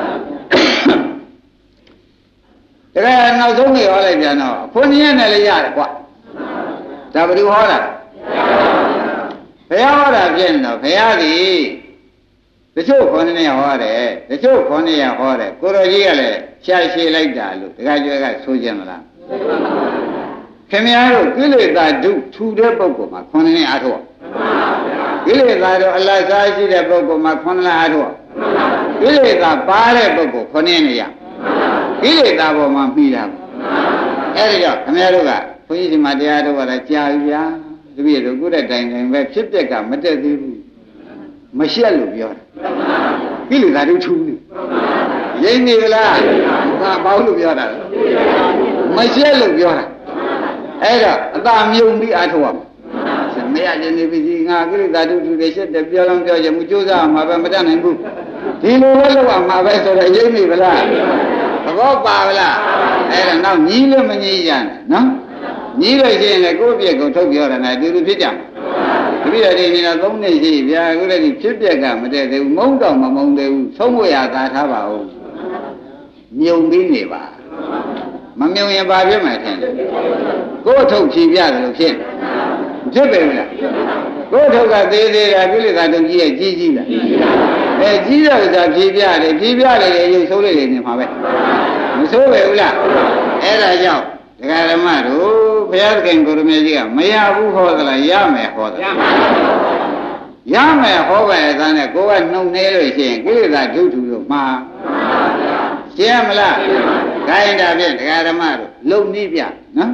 တကယ်နောက်ဆုံးနေဟောလိုက်ပြန်တော့ခொနည်းနဲ့လည်းရတယ်ကွာဒါဘယ်လိုဟောတာဘုရားဟောတာပြည့်နေတော့ဘုရားသည်တချို့ခொနည်းဟောတယ်တချို့ခொနည်းဟောတယ်ကိုရောကြီးကလည်းရှားရှည်လိုက်တာလို့တခါကျွဲကဆိုကြမလားခင်ဗျားတို့ကိလေသာဒုထူတဲ့ပုဂ္ဂိုလ်မှာခொနည်းအားထုတ်ကိလေသာတို့အလတ်စားရှိတဲ့ပုဂ္ဂိုလ်မှာခொနည်းအားထုတ်ကိလေသာပါတဲ့ပုဂ္ဂိုလ်ခொနည်းနေရကိလေသာပေါ်မှာမိတာအဲ့ဒီတော့ခင်ဗျားတို့ကဘုန်းကြီးဒီမှာတရားတော်ကလည်းကြာပြီဗျာတပည့်တို့ကိုယ်တဲ့တိုင်တိုင်ပဲဖြစ်ပျက်ကမတက်သေးဘူးမရှက်လို့ပြောတာကိလေသာတို့ထူးနေရိမ့်နေကြလားဘာပေါလို့ပြောတာမရှက်လို့ပြောတာအဲ့တော့အသာမြုံပြီးအားထုတ်ရမှာမရခြင်းနေပြီငါကိလေသာတို့ထူးတယ်ရှက်တယ်ပြောလုံးပြောချင်မှုကြိုးစားမှာပဲမတတ်နိုင်ဘူးဒီလိုပဲလုပ်ရမှာပဲဆိုတော့ရိမ့်နေဗလားသဘောပါဗလားအဲ့ဒါနောက်ညီးလို့မညီးကြနဲ့နော်ညီးလို့ရှိရင်လည်းကိုယ့်ပြက်ကိုထုတ်ပြောတယ်နဲ့အတူတူဖြစ်ကြမှာတပည့်တော်ဒီနေ့တော့သုံးနှစ်ရှိဗျာအခုလည်းဒီဖြစ်ပြက်ကမတည့်သေးဘူးမုန်းတော့မမုန်းသေးဘူးသုံးဖို့ရသာထားပါဦးမြုံပြီးနေပါမမြုံရင်ဘာဖြစ်မှာထင်တယ်ကိုယ့်ထုတ်ဖြေပြတယ်လို့ဖြစ်ဖြစ်ပဲမလားကိုယ့်ထုတ်ကသေးသေးတာကိလေသာတုံကြီးရဲ့ကြီးကြီးလားအဲကြီးတော့သာဖြေပြတယ်ဖြေပြတယ်ရုပ်ဆိုးလေးတွေနေမှာပဲမဆိုးပဲဘူးလားအဲ့ဒါကြောင့်ဒကာဓမ္မတို့ဘုရားသခင်ကိုရမေကြီးကမရဘူးဟောသလားရမယ်ဟောသလားရမယ်ဟောပဲသားနဲ့ကိုကနှုတ်နေလို့ရှိရင်ကိလေသာဒုထုလို့မှာရှင်းမလားခိုင်းတာဖြင့်ဒကာဓမ္မတို့လုံနည်းပြနော်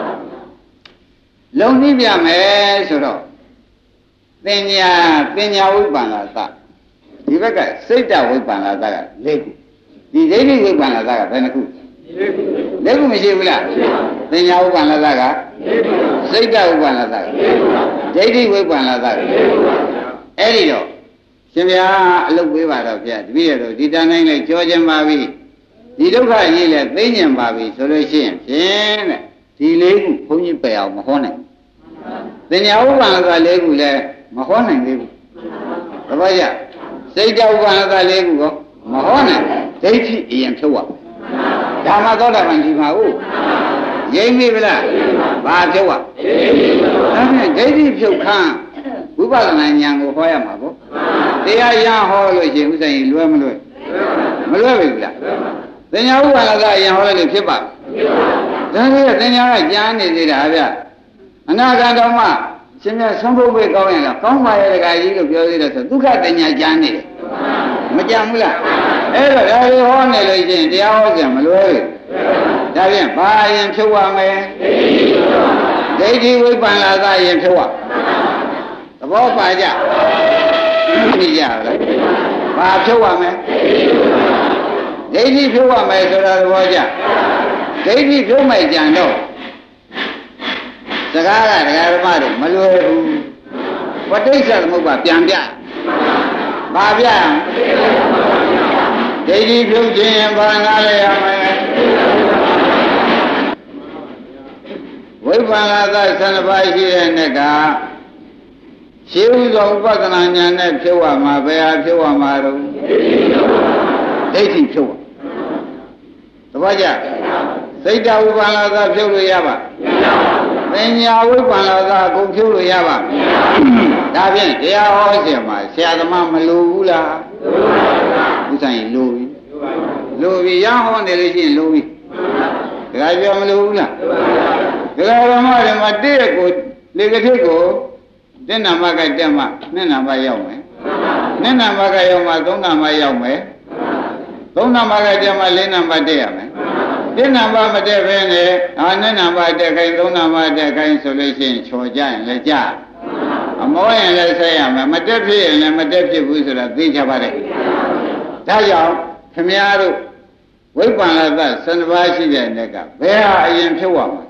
လုံနည်းပြမယ်ဆိုတော့ပညာပညာဝိပ္ပန္နသဒီဘက်ကစိတ်တဝိပ္ပန္နသက၄ခုဒီဒိဋ္ဌိဝိပ္ပန္နသကဘယ်နှခုလေးခုမရှိဘူးလားပညာဥပ္ပန္နသကစိတ်တဥပ္ပန္နသကဒိဋ္ဌိဝိပ္ပန္နသကအဲ့ဒီတော့ရှင်ဗျာအလုပ်ပေးပါတော့ဗျာတပည့်တော်ဒီတန်းတိုင်းလည်းကြောခြင်းပါပြီဒီဒုက္ခကြီးလည်းသိဉ္ဇဉ်ပါပြီဆိုလို့ရှိရင်ဖြင့်တဲ့ဒီလေးခုဘုန်းကြီးပယ်အောင်မဟောနိုင်ပညာဥပ္ပန္နသလေးခုလည်းမဟောနိုင်သေးဘူးတပည့်ရစိတ်တဥပ္ပန္နသလေးခုကောမဟောနိုင်ဒိဋ္ဌိအရင်ဖြုတ်ရဒါမှသောတာပန်ဒီမှာဟုတ်ရိမ့်ပြီလားဘာဖြုတ်ရဒါဖြင့်ဒိဋ္ဌိဖြုတ်ခန်းဝိပဿနာဉာဏ်ကိုဟောရမှာပေါ့တရားရဟောလို့ရှိရင်ဥစ္စာကြီးလွယ်မလွယ်မလွယ်ဘူးလားသင်္ညာဥပါဒကအရင်ဟောလိုက်လို့ဖြစ်ပါဒါကြီးကသင်္ညာကကြားနေသေးတာဗျအနာဂတ်တော်မှရှင်မြတ်ဆုံးဖို့ပဲကောင်းရင်လားကောင်းပါရဲ့တခါကြီးလို့ပြောသေးတယ်ဆိုဒုက္ခသင်္ညာကြားနေတယ်မကြမ်းဘူးလားအဲ့တော့ဒါလေးဟောနေလို့ရှိရင်တရားဟောကြမလွယ်ဘူးဒါဖြင့်ဘာအရင်ဖြုတ်ရမလဲဒိဋ္ဌိဝိပ္ပန္နသအရင်ဖြုတ်ရသဘောပါကြသိကြလားဘာဖြုတ်ရမလဲဒိဋ္ဌိဖြုတ်ရမယ်ဆိုတာသဘောကျဒိဋ္ဌိဖြုတ်မယ်ကြံတော့စကားကဒကာဓမ္မတို့မလွယ်ဘူးပဋိစ္စသမုပ္ပါပြန်ပြဘာပြဒိဋ္ဌိဖြုတ်ခြင်းဘာနာလဲရမယ်ဝိပ္ပန္နသဆန္ဒပါရှိတဲ့နေ့ကရှင်းဥသောဥပဒနာဉာဏ်နဲ့ဖြုတ်ရမှာဘယ်ဟာဖြုတ်ရမှာတော့ဒိဋ္ဌိဖြုတ်သဘောကျစိတ်တဥပ္ပန္နသဖြုတ်လို့ရပါပညာဝိပ္ပန္နသအကုန်ဖြုတ်လို့ရပါဒါဖြင့်တရားဟောခြင်းမှာဆရာသမားမလိုဘူးလားဥစ္စာရင်လိုပြီလိုပြီရဟောနေလို့ရှိရင်လိုပြီဒါကြပြောမလိုဘူးလားဒကာဓမ္မတွေမှာတည့်ရကိုလေကတိကိုတစ်နံပါတ်ကတက်မှနှစ်နံပါတ်ရောက်မယ်နှစ်နံပါတ်ကရောက်မှသုံးနံပါတ်ရောက်မယ်သုံးနံပါတ်ကတက်မှလေးနံပါတ်တက်ရမယ်တစ်နံပါတ်မတက်ဘဲနဲ့အာနှစ်နံပါတ်တက်ခိုင်းသုံးနံပါတ်တက်ခိုင်းဆိုလို့ရှိရင်ချော်ကြရင်လည်းကြအမောရင်လည်းဆက်ရမယ်မတက်ဖြစ်ရင်လည်းမတက်ဖြစ်ဘူးဆိုတာသိကြပါလေဒါကြောင့်ခမည်းတော်ဝိပ္ပန္နသဆန္ဒပါးရှိတဲ့နေ့ကဘယ်ဟာအရင်ဖြစ်သွားမှာ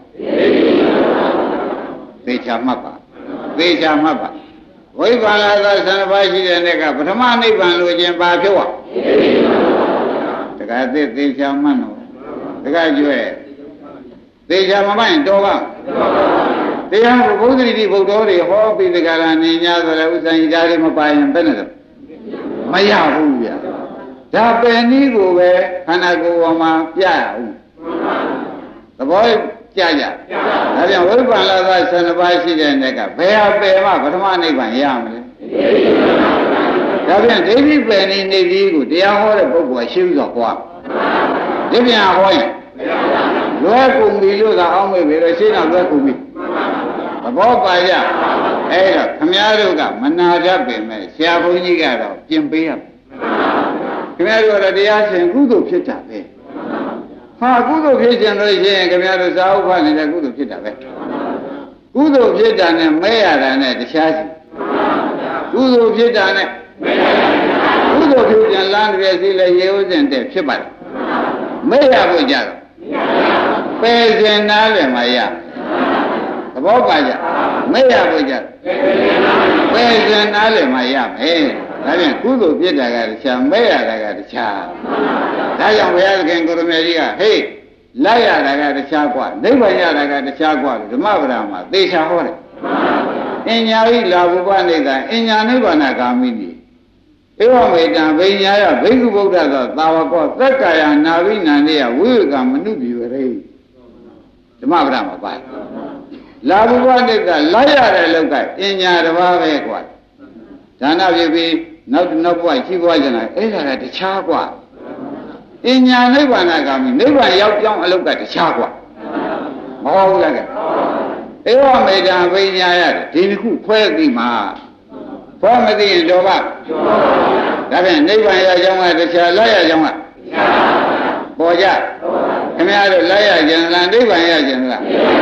သေချာမှတ်ပါသေချာမှတ်ပါဝိပ္ပန္နသဆန္ဒပါးရှိတဲ့နေ့ကပထမနိဗ္ဗာန်လိုခြင်းပါဖြစ်သွားတခါသေသေချာမှတ်တော့တခါကျွဲသေချာမမှန်တော့ပါတရားဘုဒ္ဓတိဘုဒ္ဓတော်တွေဟောပြီးတကရာနေ냐ဆိုလဲဥစ္စာကြီးဓာတ်တွေမပါရင်ဘယ်နဲ့တော့မရဘူးဗျာဒါပယ်နည်းကိုပဲခန္ဓာကိုယ်ပေါ်မှာပြရအောင်သဘောကြကြဒါပြန်ဝိပ္ပန္နသဆန္ဒပါးရှိတဲ့နေ့ကဘယ်ဟာပယ်မှပထမနိဗ္ဗာန်ရမလဲဒါပြန်ဒိဋ္ဌိပယ်နည်းနေပြီးကိုတရားဟောတဲ့ပုဂ္ဂိုလ်ကရှင်းဥစွာဟောဒီပြန်ဟောရင်လွယ်ကုန်ပြီလို့သာအောင်းမေ့ပြီလို့ရှင်းတော့လွယ်ကုန်ပြီသဘောပါရအဲ့တော့ခမည်းတော်ကမနာတတ်ပင်မဲ့ဆရာဘုန်းကြီးကတော့ပြင်ပေးရမယ်ခင်ဗျားတို့ကတရားရှင်ကုသိုလ်ဖြစ်တာပဲဟာကုသိုလ်ဖြစ်ခြင်းလို့ရှိရင်ခင်ဗျားတို့သာဥပ္ပနေတဲ့ကုသိုလ်ဖြစ်တာပဲကုသိုလ်ဖြစ်တာနဲ့မဲရတာနဲ့တရားရှိကုသိုလ်ဖြစ်တာနဲ့ကုသိုလ်ဖြစ်ခြင်းလမ်းတည်းစီလဲရေဥစဉ်တဲ့ဖြစ်ပါတယ်မဲရဖို့ကြတော့ပယ်ခြင်းနားလည်းမရသဘောပါကြမဲရဖို့ကြပယ်ခြင်းနားလည်းမရမယ်ဒါဖြင့်ကုသိုလ်ပြစ်တာကတခြားမဲ့ရတာကတခြားဒါကြောင့်ဘုရားသခင်ကိုရမေကြီးကဟေးလိုက်ရတာကတခြားกว่าနိဗ္ဗာန်ရတာကတခြားกว่าဓမ္မပဒမှာသေချာဟောတယ်အင်ညာဤလာဘုပ္ပနိဒာအင်ညာနိဗ္ဗာန်ဂါမိတိဧဝမေတံဘိညာယဘိက္ခုဗုဒ္ဓသောသာဝကောသက်ကာယနာဝိနန္တေယဝိဝေကမနုပိဝရေဓမ္မပဒမှာပါလာဘုပ္ပနိဒာလိုက်ရတဲ့လောကအင်ညာတစ်ပါးပဲกว่าဒါနဖြစ်ပြီးနောက်နောက်ဘဝရှိသွားကြတယ်အဲ့ဒါကတခြားกว่าအင်ညာနိဗ္ဗာန်ကမိနိဗ္ဗာန်ရောက်ကြောင်းအလုတ်ကတခြားกว่าမဟုတ်ဘူးလားကဧဝမေတ္တဘိညာရတယ်ဒီတစ်ခုခွဲသိမှာခွဲမသိရင်တော့ပါဒါဖြင့်နိဗ္ဗာန်ရောက်ကြောင်းကတခြားလိုက်ရကြောင်းကပေါ်ကြခင်ဗျားတို့လိုက်ရကြလားနိဗ္ဗာန်ရကြလား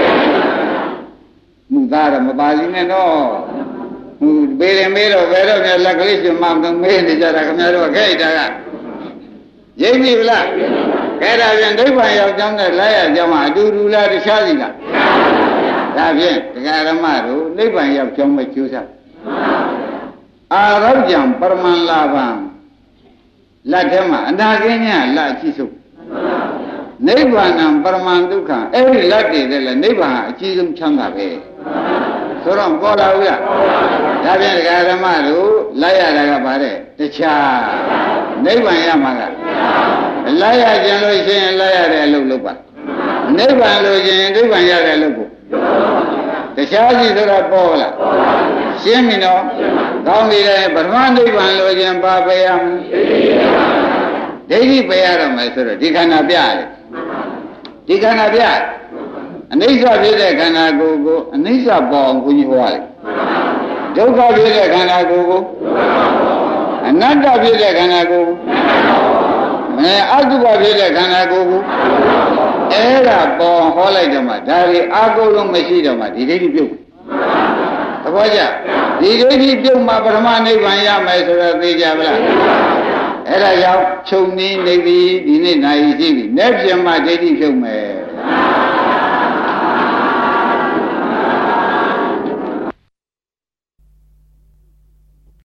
မူသားတော့မပါလိမ့်နဲ့တော့ဘေးရင်မေးတော့ဘယ်တော့များလက်ကလေးရှင်မမမေးနေကြတာခင်ဗျားတို့ခဲ့တာကရိပ်ပြီလားခဲ့တာပြန်ဒိဋ္ဌိရောက်ကြောင်းနဲ့လိုက်ရကြောင်းမှာအတူတူလားတခြားစီလားဒါဖြင့်တရားဓမ္မတို့နိဗ္ဗာန်ရောက်ကြောင်းပဲကျိုးစားအာရောကြံပရမန်လာဘံလက်ထဲမှာအနာကင်းညာလက်အကြည့်ဆုံးနိဗ္ဗာန်ပရမန်ဒုက္ခအဲ့ဒီလက်တည်တယ်လေနိဗ္ဗာန်အကြီးဆုံးချမ်းသာပဲဆိုတော့ပေါ်လာဘူးလားဒါပြန်ဒကာဓမ္မတို့လိုက်ရတာကပါတဲ့တခြားနိဗ္ဗာန်ရမှာကလိုက်ရကြလို့ရှိရင်လိုက်ရတဲ့အလုပ်လုပ်ပါနိဗ္ဗာန်လို့ရှိရင်နိဗ္ဗာန်ရတဲ့အလုပ်ကိုတခြားစီဆိုတာပေါ်လာရှင်းပြီနော်ကောင်းပြီလေပထမနိဗ္ဗာန်လို့ရှိရင်ပါပဲရမယ်ဒိဋ္ဌိပဲရတော့မယ်ဆိုတော့ဒီခန္ဓာပြရတယ်ဒီခန္ဓာပြအနိစ္စဖြစ်တဲ့ခန္ဓာကိုယ်ကိုအနိစ္စပေါ်အောင်ဘုန်းကြီးဟောရတယ်ဒုက္ခဖြစ်တဲ့ခန္ဓာကိုယ်ကိုအနတ္တဖြစ်တဲ့ခန္ဓာကိုယ်အဲအတုပဖြစ်တဲ့ခန္ဓာကိုယ်ကိုအဲ့ဒါပေါ်ဟောလိုက်တော့မှဒါတွေအာကုန်လုံးမရှိတော့မှဒီဒိဋ္ဌိပြုတ်သဘောကျဒီဒိဋ္ဌိပြုတ်မှပထမနိဗ္ဗာန်ရမယ်ဆိုတော့သိကြပါလားအဲ့ဒါကြောင့်ခြုံနည်းနေပြီဒီနေ့နိုင်ရှိပြီလက်ပြမဒိဋ္ဌိပြုတ်မယ်